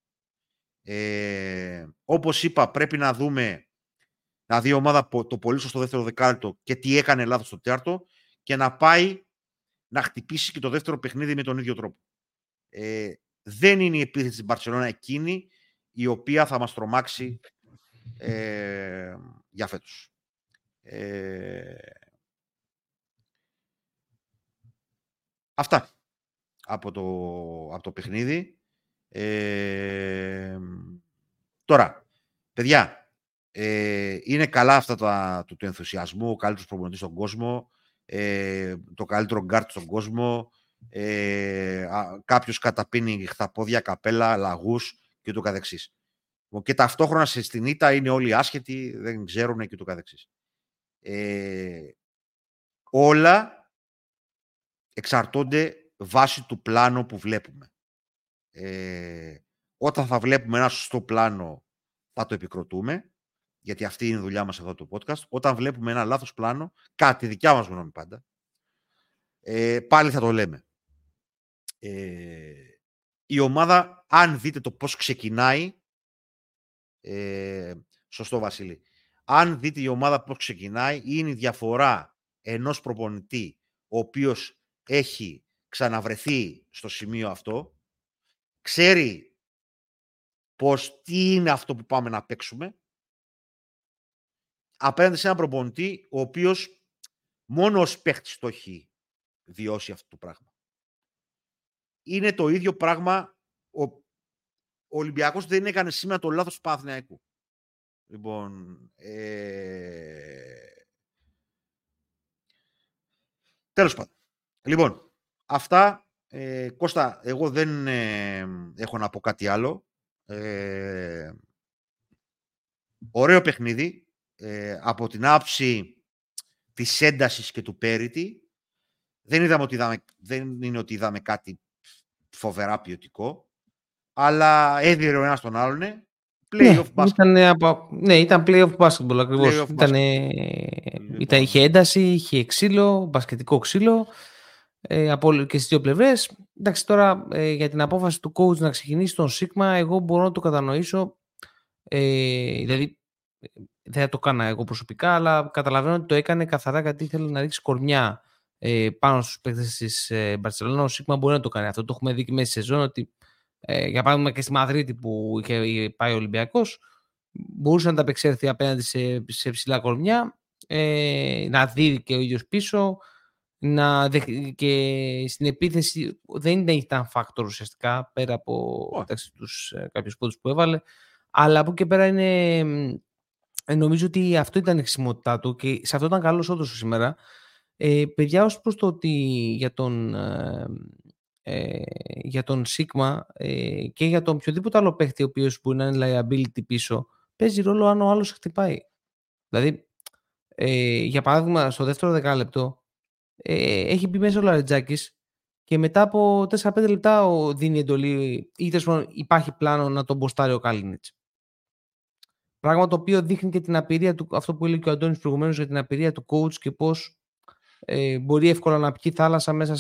Όπως είπα, πρέπει να δούμε, να δει η ομάδα το πολύ στο δεύτερο δεκάλεπτο και τι έκανε λάθος στο τέταρτο και να πάει να χτυπήσει και το δεύτερο παιχνίδι με τον ίδιο τρόπο. Δεν είναι η επίθεση της Μπαρσελόνα εκείνη η οποία θα μας τρομάξει για φέτος. Αυτά από το παιχνίδι. Τώρα, παιδιά, είναι καλά αυτά του ενθουσιασμού, ο καλύτερος προπονητής στον κόσμο, το καλύτερο γκάρτ στον κόσμο, κάποιος καταπίνει χταπόδια, καπέλα, λαγούς και το καθεξής. Και ταυτόχρονα στην ήττα είναι όλοι άσχετοι, δεν ξέρουν και το καθεξής. Όλα εξαρτώνται βάσει του πλάνου που βλέπουμε. Όταν θα βλέπουμε ένα σωστό πλάνο θα το επικροτούμε, γιατί αυτή είναι η δουλειά μας εδώ το podcast. Όταν βλέπουμε ένα λάθος πλάνο, κατά τη δικιά μας γνώμη πάντα, πάλι θα το λέμε. Η ομάδα, αν δείτε το πώς ξεκινάει, σωστό Βασίλη, αν δείτε η ομάδα πώς ξεκινάει, είναι η διαφορά ενός προπονητή ο οποίος έχει ξαναβρεθεί στο σημείο αυτό, ξέρει πως τι είναι αυτό που πάμε να παίξουμε, απέναντι σε έναν προπονητή ο οποίος μόνο ως παίχτης το έχει βιώσει αυτό το πράγμα. Είναι το ίδιο πράγμα, ο Ολυμπιακός δεν έκανε σήμερα το λάθος του Παναθηναϊκού. Λοιπόν, τέλος πάντων. Λοιπόν, αυτά. Κώστα, εγώ δεν έχω να πω κάτι άλλο. Ωραίο παιχνίδι. Από την άψη της έντασης και του Πέριτη. Δεν είναι ότι είδαμε κάτι φοβερά ποιοτικό, αλλά έδιρε ο ένας τον άλλον. play-off basketball. Ήταν play-off basketball ακριβώς. Είχε ένταση, είχε ξύλο, μπασκετικό ξύλο και στις δύο πλευρές. Εντάξει, τώρα για την απόφαση του coach να ξεκινήσει τον Sigma, εγώ μπορώ να το κατανοήσω. Δηλαδή, δεν θα το κάνα εγώ προσωπικά, αλλά καταλαβαίνω ότι το έκανε καθαρά γιατί ήθελε να ρίξει κορμιά πάνω στους παίκτες της Μπαρσελόνα. Ο Sigma μπορεί να το κάνει αυτό. Το έχουμε δει και μέσα στη σεζόν ότι για παράδειγμα και στη Μαδρίτη που είχε πάει ο Ολυμπιακός, μπορούσε να τα απεξέλθει απέναντι σε ψηλά κορμιά, να δει και ο ίδιος πίσω, και στην επίθεση δεν ήταν φάκτορ ουσιαστικά πέρα από τους κάποιους πόντους που έβαλε, αλλά από εκεί πέρα νομίζω ότι αυτό ήταν η χρησιμότητά του και σε αυτό ήταν καλός όντως σήμερα. Παιδιά, ως προς το ότι για τον Sigma και για τον οποιοδήποτε άλλο παίχτη ο οποίος μπορεί να είναι liability πίσω, παίζει ρόλο αν ο άλλος χτυπάει. Δηλαδή, για παράδειγμα, στο δεύτερο δεκάλεπτο έχει μπει μέσα ο Λαρετζάκης και μετά από 4-5 λεπτά δίνει εντολή ή υπάρχει πλάνο να τον μποστάρει ο Κάλινιτς. Πράγμα το οποίο δείχνει και την απειρία του, αυτό που έλεγε και ο Αντώνης προηγουμένως, για την απειρία του coach και πώς μπορεί εύκολα να πιει θάλασσα μέσα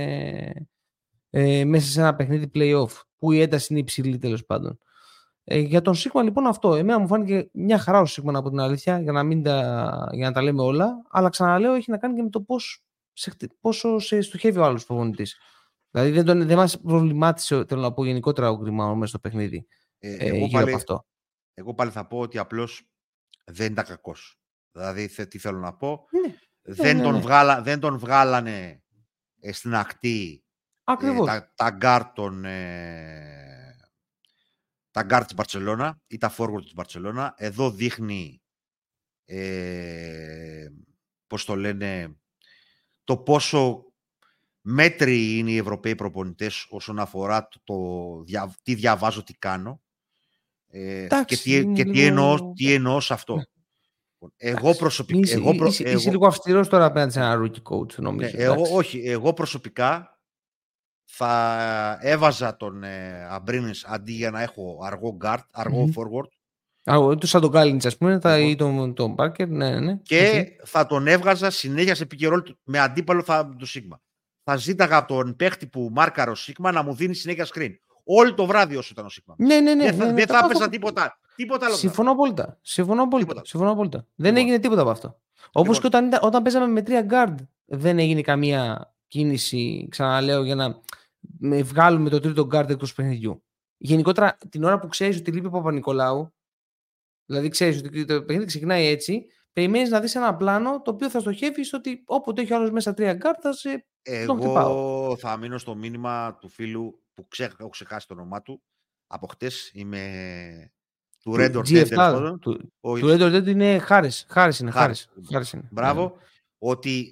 σε ένα παιχνίδι play-off, που η ένταση είναι υψηλή τέλος πάντων. Για τον Sigma λοιπόν αυτό, εμένα μου φάνηκε μια χαρά ο Sigma από την αλήθεια, για να τα λέμε όλα, αλλά ξαναλέω έχει να κάνει και με το πόσο σε στοχεύει ο άλλος προπονητής. Δηλαδή δεν μας προβλημάτισε, θέλω να πω, γενικότερα ο Γκριμάου μέσα στο παιχνίδι γύρω από αυτό. Εγώ πάλι θα πω ότι απλώς δεν ήταν κακός. Δηλαδή τι θέλω να πω, δεν τον βγάλανε στην ακτή τα γκάρ της Μπαρτσελώνα ή τα forward της Μπαρτσελώνα. Εδώ δείχνει πώς το λένε, το πόσο μέτριοι είναι οι Ευρωπαίοι προπονητές όσον αφορά τι διαβάζω, τι κάνω. Και τι εννοώ σε αυτό. Εγώ προσωπικά... Είσαι λίγο αυστηρός τώρα απέναντι σε ένα rookie coach, νομίζω. Εγώ προσωπικά θα έβαζα τον Αμπρίνες αντί για να έχω αργό forward. Σαν τον Κάλινιτς, ας πούμε, ή τον Πάρκερ, ναι. Και θα τον έβγαζα συνέχεια σε pick and roll με αντίπαλο το Sigma. Θα ζήταγα από τον παίχτη που μάρκαρε ο Sigma να μου δίνει συνέχεια screen. Όλο το βράδυ όσο ήταν ο Sigma. Δεν θα έπαιζα τίποτα άλλο. Συμφωνώ απόλυτα. Δεν έγινε τίποτα από αυτό. Όπως και όταν παίζαμε με 3 guard, δεν έγινε καμία κίνηση, ξαναλέω, για να βγάλουμε το τρίτο guard εκτός παιχνιδιού. Γενικότερα, την ώρα που ξέρεις ότι λείπει ο Παπα-Νικολάου, δηλαδή ξέρεις ότι το παιχνίδι ξεκινάει έτσι, περιμένεις να δεις ένα πλάνο το οποίο θα στοχεύει στο ότι όποτε έχει άλλος μέσα 3 guard θα σε τον χτυπάω. Εγώ θα μείνω στο μήνυμα του φίλου που έχω ξεχάσει το όνομά του από χτες. Είμαι του Red or Dead. Του Red or Dead είναι Χάρης είναι. Μπράβο. Ότι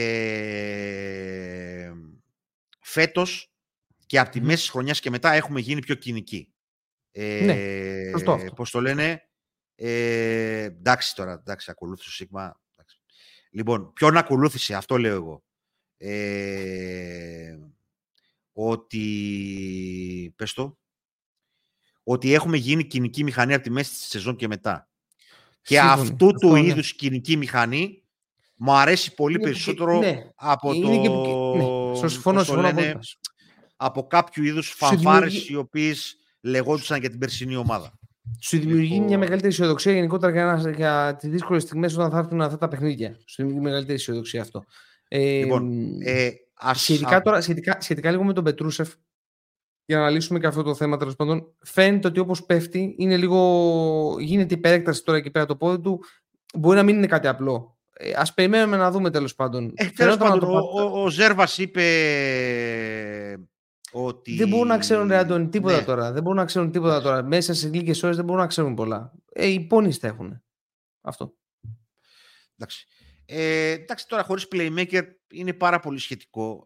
φέτος και από τη μέση της χρονιάς και μετά έχουμε γίνει πιο κοινικοί. Πώς το λένε, εντάξει τώρα, ακολούθησε ο Sigma. Λοιπόν, ποιον ακολούθησε, αυτό λέω εγώ. Ότι, πες το, ότι έχουμε γίνει κοινική μηχανή από τη μέση της σεζόν και μετά. Και αυτού του είδους κοινική μηχανή μου αρέσει πολύ περισσότερο από από κάποιο είδους φανφάρες οι οποίες λεγόντουσαν για την περσινή ομάδα. Σου δημιουργεί μια μεγαλύτερη αισιοδοξία γενικότερα για τις δύσκολες στιγμές όταν θα έρθουν αυτά τα παιχνίδια. Σου δημιουργεί μεγαλύτερη αισιοδοξία αυτό. Σχετικά λίγο με τον Πετρούσεφ, για να λύσουμε και αυτό το θέμα, τέλος πάντων, φαίνεται ότι όπως πέφτει, γίνεται υπερέκταση τώρα εκεί πέρα το πόδι του. Μπορεί να μην είναι κάτι απλό. Ας περιμένουμε να δούμε τέλος πάντων. Ο Ζέρβας είπε ότι... Δεν μπορούν να ξέρουν, Αντώνη, τίποτα τώρα. Δεν μπορούν να ξέρουν τίποτα τώρα. Μέσα σε λίγες ώρες δεν μπορούν να ξέρουν πολλά. Οι πόνοι τα έχουν. Αυτό. Εντάξει, τώρα χωρίς playmaker είναι πάρα πολύ σχετικό.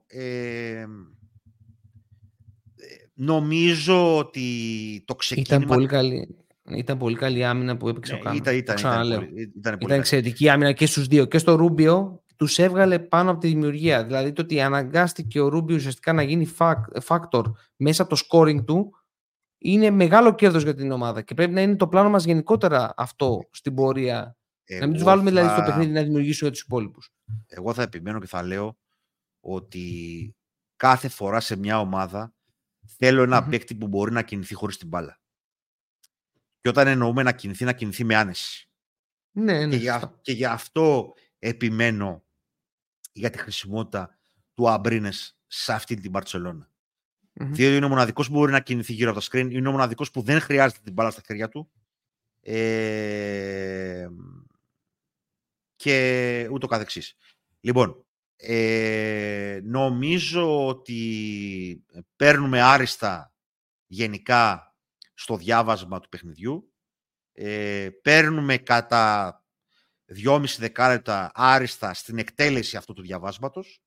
Νομίζω ότι το ξεκίνημα... Ήταν πολύ καλή άμυνα που έπαιξε ο Κάνο. Ήταν πολύ εξαιρετική άμυνα και στους δύο. Και στο Ρούμπιο τους έβγαλε πάνω από τη δημιουργία. Δηλαδή το ότι αναγκάστηκε ο Ρούμπιο ουσιαστικά να γίνει factor μέσα από το scoring του, είναι μεγάλο κέρδος για την ομάδα και πρέπει να είναι το πλάνο μας γενικότερα αυτό στην πορεία. Να μην τους βάλουμε δηλαδή στο παιχνίδι να δημιουργήσουμε για τους υπόλοιπους. Εγώ θα επιμένω και θα λέω ότι κάθε φορά σε μια ομάδα θέλω ένα παίκτη που μπορεί να κινηθεί χωρίς την μπάλα. Και όταν εννοούμε να κινηθεί με άνεση. Ναι, και γι' αυτό επιμένω για τη χρησιμότητα του Αμπρίνες σε αυτή την Μπαρτσελόνα. Διότι είναι ο μοναδικός που μπορεί να κινηθεί γύρω από τα screen, είναι ο μοναδικός που δεν χρειάζεται την μπάλα στα χέρια του και ούτω καθεξής. Λοιπόν, νομίζω ότι παίρνουμε άριστα γενικά στο διάβασμα του παιχνιδιού. Παίρνουμε κατά 2,5 δεκάλεπτα άριστα στην εκτέλεση αυτού του διαβάσματος.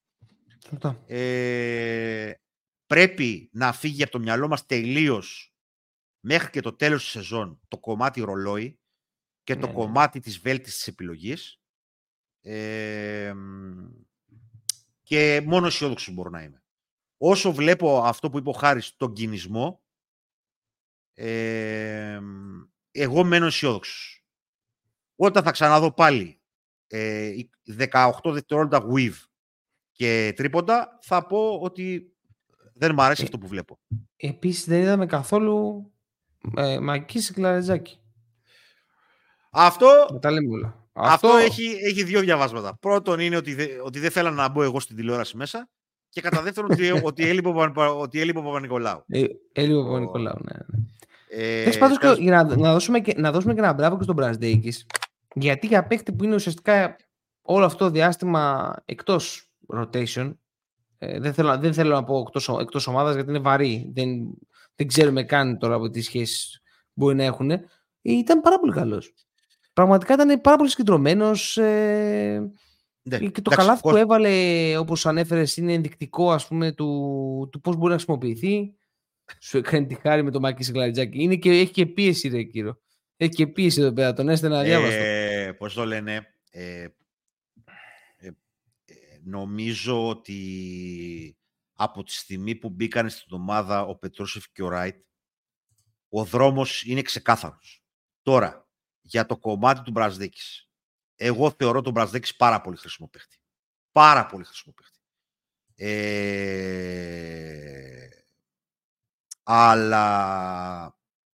Πρέπει να φύγει από το μυαλό μας τελείως μέχρι και το τέλος της σεζόν το κομμάτι ρολόι και το κομμάτι της βέλτιστης επιλογής. Και μόνο αισιόδοξος μπορώ να είμαι. Όσο βλέπω αυτό που είπε ο Χάρης, τον κινησμό, εγώ μένω αισιόδοξος. Όταν θα ξαναδώ πάλι 18 δευτερόλεπτα weave και τρίποντα, θα πω ότι δεν μου αρέσει αυτό που βλέπω. Επίσης δεν είδαμε καθόλου Μακίση Κλαρετζάκη. Αυτό τα λέμε όλα. Αυτό έχει δύο διαβάσματα. Πρώτον είναι ότι δεν θέλανε να μπω εγώ στην τηλεόραση μέσα και κατά δεύτερον ότι έλειπε ο Παπα-Νικολάου. Έλειπε ο Παπα-Νικολάου, ναι. Πάντως για να δώσουμε και ένα μπράβο και στον Μπραζντέικης, γιατί για παίκτη που είναι ουσιαστικά όλο αυτό το διάστημα εκτός rotation, δεν θέλω να πω εκτός ομάδας γιατί είναι βαρύ, δεν ξέρουμε καν τώρα από τι σχέσεις μπορεί να έχουν, ήταν πάρα πολύ καλός. Πραγματικά ήταν πάρα πολύ συγκεντρωμένος και το καλάθι που έβαλε, όπως ανέφερες, είναι ενδεικτικό, ας πούμε, του πώς μπορεί να χρησιμοποιηθεί. Σου έκανε τη χάρη με τον Μακίση Κλαρετζάκη. Έχει και πίεση, ρε κύριο. Έχει και πίεση εδώ πέρα, τον έστειλε να διάβαστο. Πώς το λένε, νομίζω ότι από τη στιγμή που μπήκαν στην ομάδα ο Πετρούσεφ και ο Ράιτ, ο δρόμος είναι ξεκάθαρος. Τώρα, για το κομμάτι του Μπραζδέκης. Εγώ θεωρώ τον Μπραζδέκης πάρα πολύ χρήσιμο παίχτη. Πάρα πολύ χρήσιμο παίχτη. Αλλά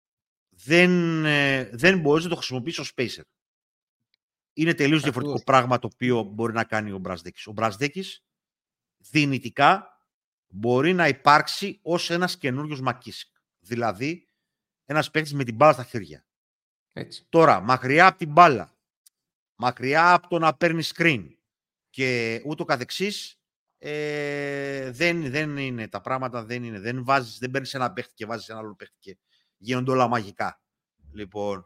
δεν μπορείς να το χρησιμοποιήσεις ως spacer. Είναι τελείως διαφορετικό πράγμα το οποίο μπορεί να κάνει ο Μπραζδέκης. Ο Μπραζδέκης δυνητικά μπορεί να υπάρξει ως ένας καινούριος Μακίσικ. Δηλαδή, ένας παίχτης με την μπάλα στα χέρια. Έτσι. Τώρα, μακριά από την μπάλα, μακριά από το να παίρνει screen και ούτω καθεξής, δεν είναι τα πράγματα, δεν παίρνεις ένα παίχτη και βάζεις ένα άλλο παίχτη και γίνονται όλα μαγικά. Λοιπόν,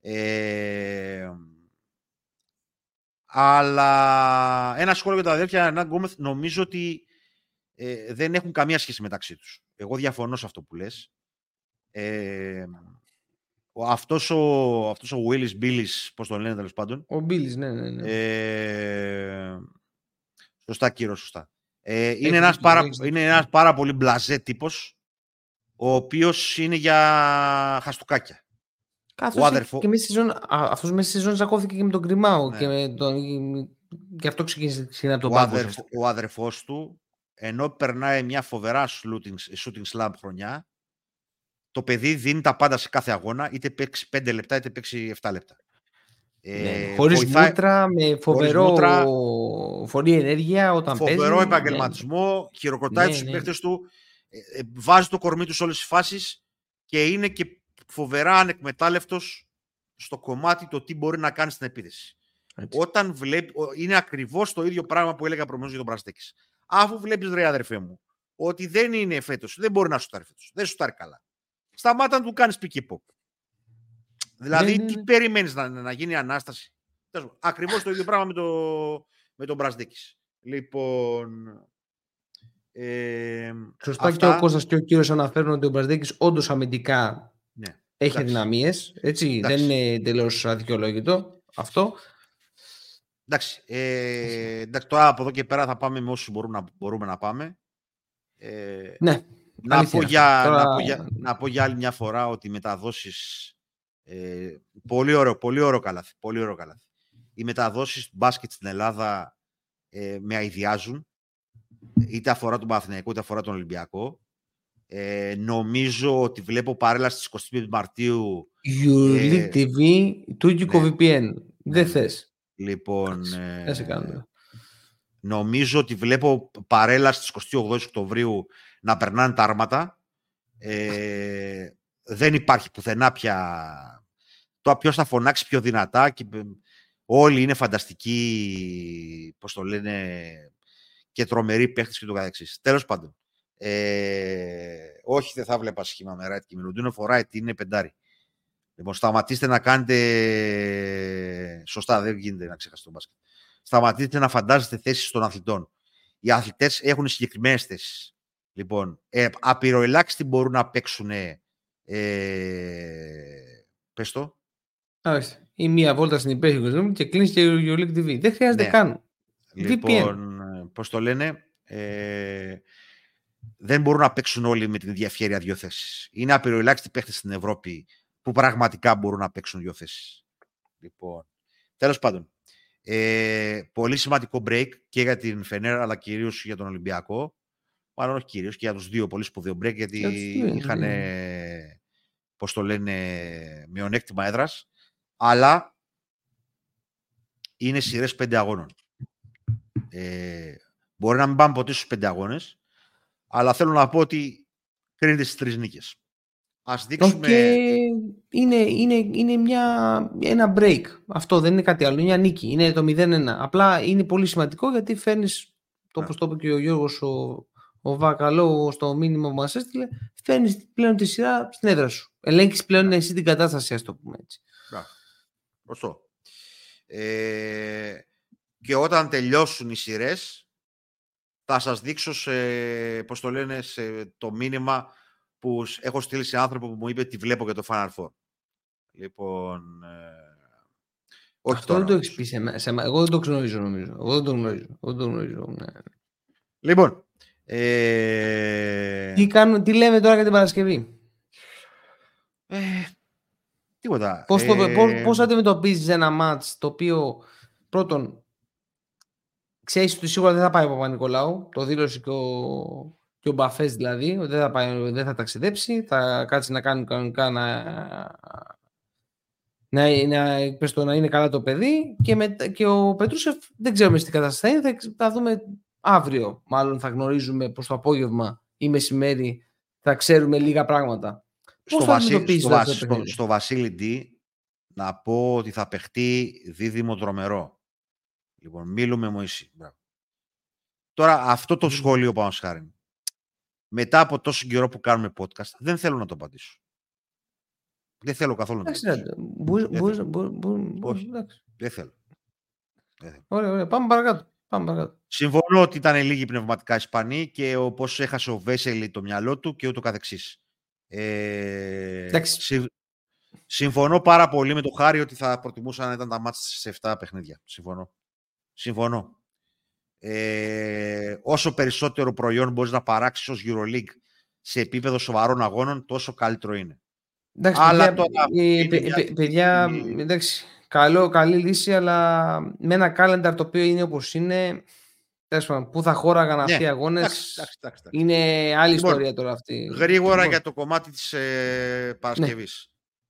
αλλά ένα σχόλιο για τα αδέρφια Γκόμεθ, νομίζω ότι δεν έχουν καμία σχέση μεταξύ τους. Εγώ διαφωνώ σε αυτό που λες. Αυτός ο Willis Billis, πώς τον λένε τέλος πάντων. Ο Billis, ναι. Σωστά, κύριο, σωστά. Είναι ένας πάρα πολύ μπλαζέ τύπος, ο οποίος είναι για χαστούκάκια. Και αυτός μέσα στη σεζόν ζακώθηκε και με τον Γκριμάου. Ναι. Και αυτό ξεκίνησε από τον πάγκο. Ο αδερφός του, ενώ περνάει μια φοβερά shooting slam χρονιά, το παιδί δίνει τα πάντα σε κάθε αγώνα, είτε παίξει 5 λεπτά, είτε παίξει 7 λεπτά. Χωρίς μούτρα, με φορή ενέργεια όταν παίζει. Φοβερό επαγγελματισμό, χειροκροτάει τους παίκτες του, βάζει το κορμί του σε όλες τις φάσεις και είναι και φοβερά ανεκμετάλλευτος στο κομμάτι το τι μπορεί να κάνει στην επίθεση. Έτσι. Όταν είναι ακριβώς το ίδιο πράγμα που έλεγα προηγουμένως για τον Μπραζδέκης. Αφού βλέπεις, ρε αδερφέ μου, ότι δεν είναι φέτος, δεν μπορεί να σουτάρει φέτος, δεν σουτάρει καλά. Σταμάτα να του κάνεις pick pop. Δηλαδή, τι περιμένεις να γίνει ανάσταση. Ακριβώς το ίδιο πράγμα με τον Μπραζδέκης. Λοιπόν... Σωστά, αυτά... και ο Κώστας και ο κύριος αναφέρουν ότι ο Μπραζδέκης όντως αμυντικά έχει αδυναμίες. Έτσι, δεν είναι τελείως αδικαιολόγητο αυτό. Εντάξει, τώρα από εδώ και πέρα θα πάμε με όσους μπορούμε να πάμε. Ναι. Να πω για άλλη μια φορά ότι οι μεταδόσεις πολύ ωραίο καλάθι. Οι μεταδόσεις του μπάσκετ στην Ελλάδα με αηδιάζουν. Είτε αφορά τον Παναθηναϊκό, είτε αφορά τον Ολυμπιακό. Νομίζω ότι βλέπω παρέλαση στις 25 Μαρτίου. Euroleague TV, τουρκικό VPN. Δεν θες. Λοιπόν, νομίζω ότι βλέπω παρέλαση στις 28 Οκτωβρίου να περνάνε τα άρματα. Δεν υπάρχει πουθενά πια. Τώρα ποιος θα φωνάξει πιο δυνατά και όλοι είναι φανταστικοί, πώς το λένε, και τρομεροί παίχτες και το καθεξής. Τέλος πάντων. Όχι, δεν θα βλέπα σχήμα με Ράιτ και Μιλουντίνο. Φοράιτ είναι πεντάρι. Λοιπόν, σταματήστε να κάνετε. Σωστά, δεν γίνεται να ξεχάσετε τον μπάσκετ. Σταματήστε να φαντάζεστε θέσεις των αθλητών. Οι αθλητές έχουν συγκεκριμένες θέσεις. Λοιπόν, απειροελάχιστοι μπορούν να παίξουν. Πες το. Ή μία βόλτα στην υπέροχη και κλείνεις και Euroleague TV. Δεν χρειάζεται καν. Λοιπόν, πώς το λένε. Δεν μπορούν να παίξουν όλοι με την ίδια ευκαιρία δύο θέσεις. Είναι απειροελάχιστοι παίχτες στην Ευρώπη που πραγματικά μπορούν να παίξουν δύο θέσεις. Λοιπόν, τέλος πάντων. Πολύ σημαντικό break και για την Φενέρ, αλλά κυρίως για τον Ολυμπιακό. Μάλλον όχι κυρίως, και για τους δύο πολύ σπουδαίο break, γιατί είχαν, πώς το λένε, μειονέκτημα έδρας. Αλλά είναι σειρές 5 αγώνων. Μπορεί να μην πάμε ποτέ στους 5 αγώνες, αλλά θέλω να πω ότι κρίνεται στις 3 νίκες. Ας δείξουμε... Είναι ένα break. Αυτό δεν είναι κάτι άλλο. Είναι μια νίκη. Είναι το 0-1. Απλά είναι πολύ σημαντικό γιατί φέρνεις, όπως το είπε και ο Γιώργος ο Βακαλό στο μήνυμα που μας έστειλε, φέρνεις πλέον τη σειρά στην έδρα σου. Ελέγχεις πλέον εσύ την κατάσταση, ας το πούμε έτσι. Ωστόσο. Και όταν τελειώσουν οι σειρές, θα σας δείξω πώς το λένε, σε το μήνυμα που έχω στείλει σε άνθρωπο που μου είπε τι βλέπω για το Final Four. Λοιπόν... όχι αυτό δεν το έχεις πει σε μένα. Εγώ δεν το γνωρίζω, νομίζω. Εγώ δεν το γνωρίζω. Ναι. Λοιπόν... Τι λέμε τώρα για την Παρασκευή. Τίποτα. Πώς αντιμετωπίζεις ένα μάτς το οποίο πρώτον ξέρεις ότι σίγουρα δεν θα πάει ο Παπα-Νικολάου, το δήλωσε και ο Μπαφές δηλαδή, ότι δεν θα ταξιδέψει, θα κάτσει να κάνει κανονικά να είναι καλά το παιδί και ο Πετρούσεφ δεν ξέρουμε στην κατάσταση θα είναι, θα δούμε αύριο, μάλλον θα γνωρίζουμε προς το απόγευμα ή μεσημέρι, θα ξέρουμε λίγα πράγματα. Στο Βασίλη Ντι να πω ότι θα παιχτεί δίδυμο τρομερό. Λοιπόν, Μίλου με Μωυσή. Τώρα αυτό το σχόλιο πάνω σχάριν. Μετά από τόσο καιρό που κάνουμε podcast, δεν θέλω να το απαντήσω. Δεν θέλω καθόλου να το απαντήσω. Όχι, δεν θέλω. Ωραία, πάμε παρακάτω. Συμφωνώ ότι ήταν λίγοι πνευματικά Ισπανοί και όπως έχασε ο Βέσελη το μυαλό του και ούτω καθεξής. Συμφωνώ πάρα πολύ με το Χάρη ότι θα προτιμούσα να ήταν τα μάτς σε 7 παιχνίδια. Συμφωνώ. Όσο περισσότερο προϊόν μπορείς να παράξεις ως EuroLeague σε επίπεδο σοβαρών αγώνων, τόσο καλύτερο είναι. Εντάξει, αλλά παιδιά, εντάξει, καλή λύση, αλλά με ένα calendar το οποίο είναι όπως είναι, που θα χώραγαν αυτοί οι αγώνες, είναι άλλη ιστορία τώρα αυτή. Γρήγορα για το κομμάτι της Παρασκευής.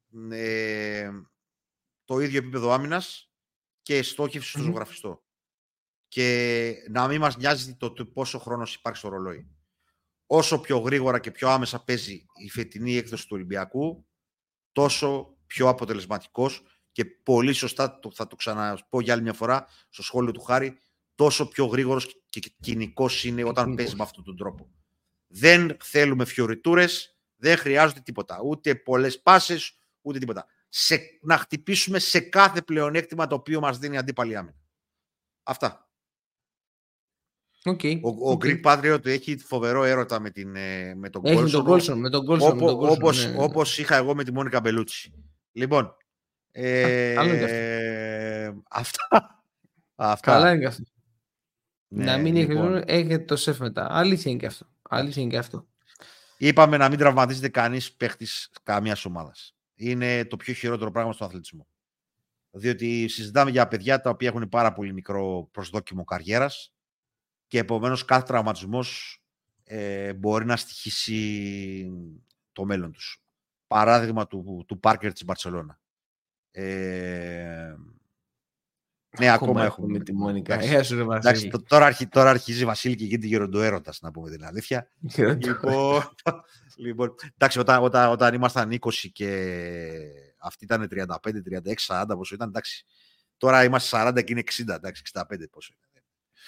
Το ίδιο επίπεδο άμυνας και στόχευση στο ζωγραφιστό. Και να μην μας νοιάζει το πόσο χρόνος υπάρχει στο ρολόι. Όσο πιο γρήγορα και πιο άμεσα παίζει η φετινή έκδοση του Ολυμπιακού, τόσο πιο αποτελεσματικός και πολύ σωστά, θα το ξαναπώ για άλλη μια φορά στο σχόλιο του Χάρη, τόσο πιο γρήγορος και κοινικός είναι όταν παίζει με αυτόν τον τρόπο. Δεν θέλουμε φιωριτούρες, δεν χρειάζεται τίποτα. Ούτε πολλές πάσες, ούτε τίποτα. Να χτυπήσουμε σε κάθε πλεονέκτημα το οποίο μας δίνει αντίπαλη άμυνα. Αυτά. Ο Greek Patriot έχει φοβερό έρωτα με τον Γκόλσον, όπως είχα εγώ με τη Μόνικα Μπελούτσι. Λοιπόν, αυτά. Καλά είναι αυτό. Να μην έχετε το σεφ μετά. Αλήθεια είναι και αυτό. Είπαμε να μην τραυματίζεται κανείς παίχτης καμίας ομάδας. Είναι το πιο χειρότερο πράγμα στον αθλητισμό. Διότι συζητάμε για παιδιά τα οποία έχουν πάρα πολύ μικρό προσδόκιμο καριέρας και επομένως κάθε τραυματισμός μπορεί να στοιχήσει το μέλλον τους. Παράδειγμα του Πάρκερ της Μπαρσελόνα. Ναι, ακόμα έχουμε τη Μόνικα. Εντάξει, τώρα αρχίζει η Βασίλη και γίνεται γεροντοέρωτας, να πούμε την αλήθεια. Λοιπόν, εντάξει, όταν ήμασταν 20 και αυτή ήταν 35, 36, 40, πόσο ήταν, εντάξει. Τώρα είμαστε 40 και είναι 60, εντάξει, 65 πόσο είναι.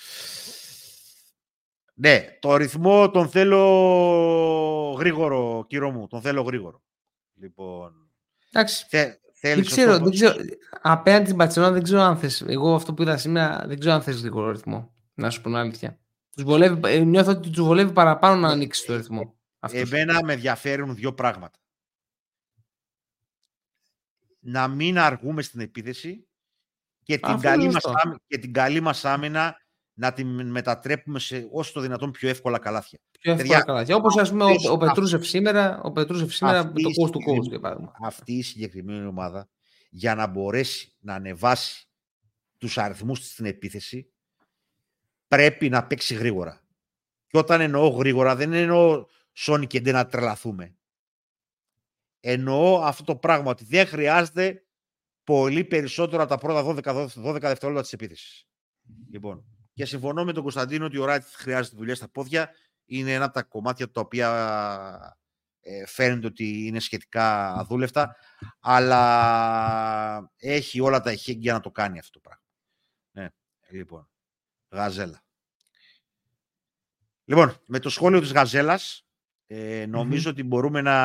Ναι, το ρυθμό τον θέλω γρήγορο, κύριο μου, τον θέλω γρήγορο. Λοιπόν, εντάξει. Δεν ξέρω, απέναντι στην Μπαρσελόνα δεν ξέρω αν θες. Εγώ αυτό που είδα σήμερα δεν ξέρω αν θες γρήγορο ρυθμό. Να σου πω την αλήθεια. Νιώθω ότι τους βολεύει παραπάνω να ανοίξει το ρυθμό. Εμένα με ενδιαφέρουν δύο πράγματα. Να μην αργούμε στην επίθεση και την καλή μας άμυνα να την μετατρέπουμε σε όσο το δυνατόν πιο εύκολα καλάθια. Όπως ας πούμε ο Πετρούσεφ σήμερα με το coast to coast, για παράδειγμα. Αυτή η συγκεκριμένη ομάδα, για να μπορέσει να ανεβάσει τους αριθμούς της στην επίθεση, πρέπει να παίξει γρήγορα. Και όταν εννοώ γρήγορα, δεν εννοώ Sony και να τρελαθούμε. Εννοώ αυτό το πράγμα, ότι δεν χρειάζεται πολύ περισσότερο από τα πρώτα 12 δευτερόλεπτα της επίθεσης. Λοιπόν, και συμφωνώ με τον Κωνσταντίνο ότι ο Ράιτ χρειάζεται δουλειά στα πόδια. Είναι ένα από τα κομμάτια τα οποία φαίνεται ότι είναι σχετικά αδούλευτα, αλλά έχει όλα τα εχέγγυα να το κάνει αυτό το πράγμα. Ναι, λοιπόν, Γαζέλα. Λοιπόν, με το σχόλιο της Γαζέλας, νομίζω ότι μπορούμε να...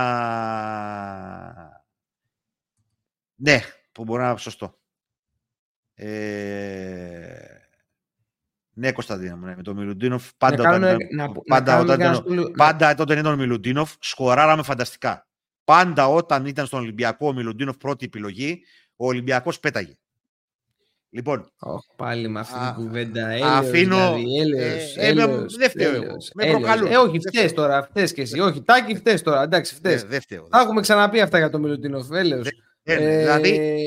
Ναι, που μπορεί να είναι σωστό. Ναι, Κωνσταντίνα μου, ναι, με τον Μιλουντίνοφ. Πάντα όταν ήταν ο Μιλουντίνοφ, σκοράραμε φανταστικά. Πάντα όταν ήταν στον Ολυμπιακό ο Μιλουντίνοφ πρώτη επιλογή, ο Ολυμπιακός πέταγε. Λοιπόν. Πάλι με αυτή την κουβέντα. Έλεος. Δεν φταίω εγώ. Με προκαλούν. Όχι, φταίς τώρα. Φταίς και εσύ. Όχι, Τάκη, φταίς τώρα. Εντάξει, φταίς. Θα έχουμε ξαναπεί αυτά για τον Μιλουντίνοφ. Έλεος. Δηλαδή,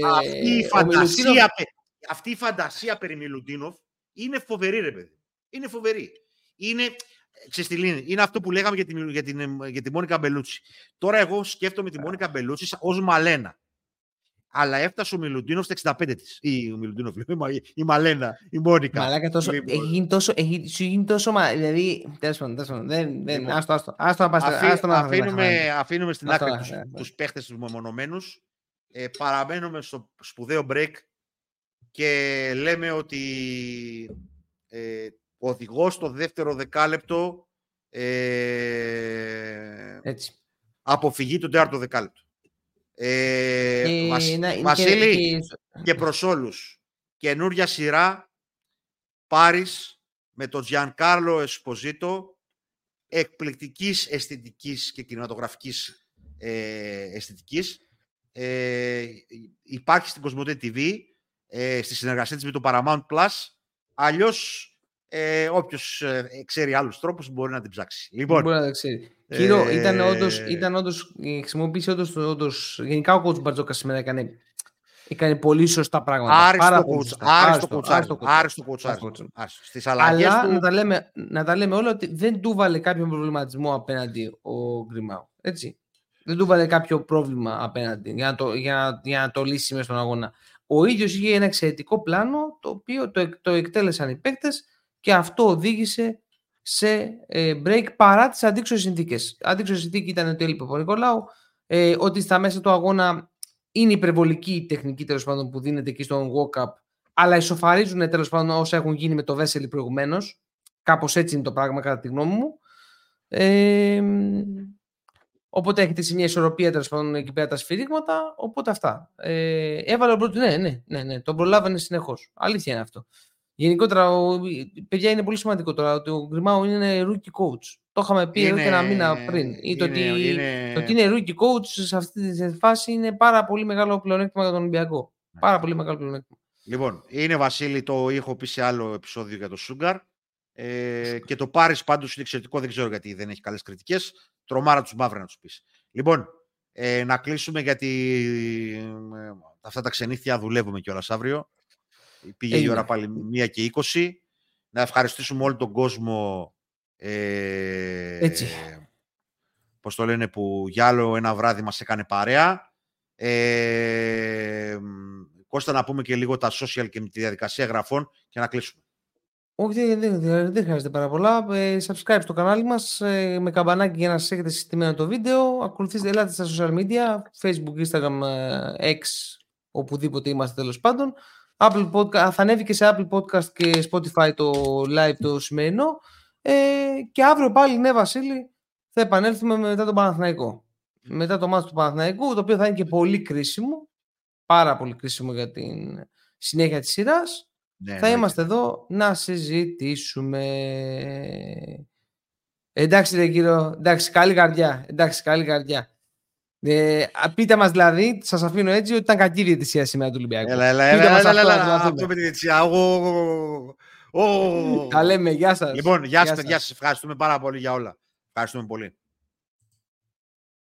αυτή η φαντασία περί Μιλουντίνοφ είναι φοβερή, ρε παιδί. Είναι φοβερή. Είναι αυτό που λέγαμε για τη Μόνικα Μπελούτσι. Τώρα εγώ σκέφτομαι τη Μόνικα Μπελούτσι ως Μαλένα. Αλλά έφτασε ο Μιλουντίνοφ στα 65 της. Η Μαλένα, η Μόνικα. Μαλάκα τόσο. Έχει γίνει τόσο. Δηλαδή. Τέλος πάντων. Άστο αφήνουμε στην άκρη τους παίχτες τους μεμονωμένους. Παραμένουμε στο σπουδαίο break και λέμε ότι ο οδηγός στο δεύτερο δεκάλεπτο αποφυγεί το τέταρτο δεκάλεπτο. Βασίλη, και προς όλους, καινούρια σειρά Πάρις με τον Τζιανκάρλο Εσποζίτο, εκπληκτικής αισθητικής και κινηματογραφικής αισθητικής. Υπάρχει στην Κοσμοτέ TV, στη συνεργασία της με το Paramount Plus. Αλλιώς όποιος ξέρει άλλους τρόπους μπορεί να την ψάξει. Λοιπόν, μπορεί να το ξέρει. Κύριο, ήταν όντως, χρησιμοποίησε όντως, γενικά ο coach Μπαρτζόκας σήμερα έκανε πολύ σωστά πράγματα. Άριστο coach. Στις αλλαγές αλλά του... να τα λέμε όλα ότι δεν του βάλε κάποιο προβληματισμό απέναντι ο Γκριμάου. Έτσι. Δεν του βάλε κάποιο πρόβλημα απέναντι για να το λύσει μέσα στον αγώνα. Ο ίδιος είχε ένα εξαιρετικό πλάνο, το οποίο το εκτέλεσαν οι παίκτες και αυτό οδήγησε σε break παρά τις αντίξωες συνθήκες. Αντίξωες συνθήκη ήταν ότι έλειπε ο Νικολάου, ότι στα μέσα του αγώνα είναι υπερβολική η τεχνική τέλος πάντων που δίνεται εκεί στον walk-up, αλλά ισοφαρίζουν τέλος πάντων όσα έχουν γίνει με το Βέσελη προηγουμένως. Κάπως έτσι είναι το πράγμα κατά τη γνώμη μου. Οπότε έχετε σε μια ισορροπία τέλος πάντων εκεί πέρα τα σφυρίγματα. Οπότε αυτά. Έβαλε ο πρώτο. Ναι, τον προλάβανε συνεχώς. Αλήθεια είναι αυτό. Γενικότερα, παιδιά, είναι πολύ σημαντικό τώρα ότι ο Γκριμάου είναι rookie coach. Το είχαμε πει εδώ και ένα μήνα πριν. Το ότι είναι rookie coach σε αυτή τη φάση είναι πάρα πολύ μεγάλο πλεονέκτημα για τον Ολυμπιακό. Πάρα πολύ μεγάλο πλεονέκτημα. Λοιπόν, είναι Βασίλη, το έχω πει σε άλλο επεισόδιο για το Sugar. Και το Πάρις πάντως είναι εξαιρετικό, δεν ξέρω γιατί δεν έχει καλές κριτικές. Τρομάρα τους μαύροι να τους πεις. Λοιπόν, να κλείσουμε γιατί αυτά τα ξενύχια δουλεύουμε κιόλας αύριο. Πήγε η ώρα πάλι 1:20. Να ευχαριστήσουμε όλο τον κόσμο έτσι. Πώς το λένε, που για άλλο ένα βράδυ μας έκανε παρέα. Κώστα, να πούμε και λίγο τα social και τη διαδικασία εγγραφών και να κλείσουμε. Όχι, δεν χρειάζεται πάρα πολλά. Subscribe στο κανάλι μας με καμπανάκι για να σας έχετε συστημένο το βίντεο. Ακολουθήστε, ελάτε στα social media, Facebook, Instagram, X, οπουδήποτε είμαστε τέλος πάντων. Apple Podcast, θα ανέβει και σε Apple Podcast και Spotify το live το σημερινό. Και αύριο πάλι, ναι Βασίλη, θα επανέλθουμε μετά τον Παναθηναϊκό. Μετά το μάτς του Παναθηναϊκού, το οποίο θα είναι και πολύ κρίσιμο. Πάρα πολύ κρίσιμο για την συνέχεια της σειράς. Ναι, θα είμαστε εδώ να συζητήσουμε. Εντάξει ρε κύριο, εντάξει, καλή καρδιά. Πείτε μας δηλαδή, σας αφήνω έτσι, ότι ήταν κακή διαιτησία σήμερα του Ολυμπιακού. Έλα, αυτό με τη διαιτησία. Τα λέμε, γεια σας. Λοιπόν, γεια σας, ευχαριστούμε πάρα πολύ για όλα. Ευχαριστούμε πολύ.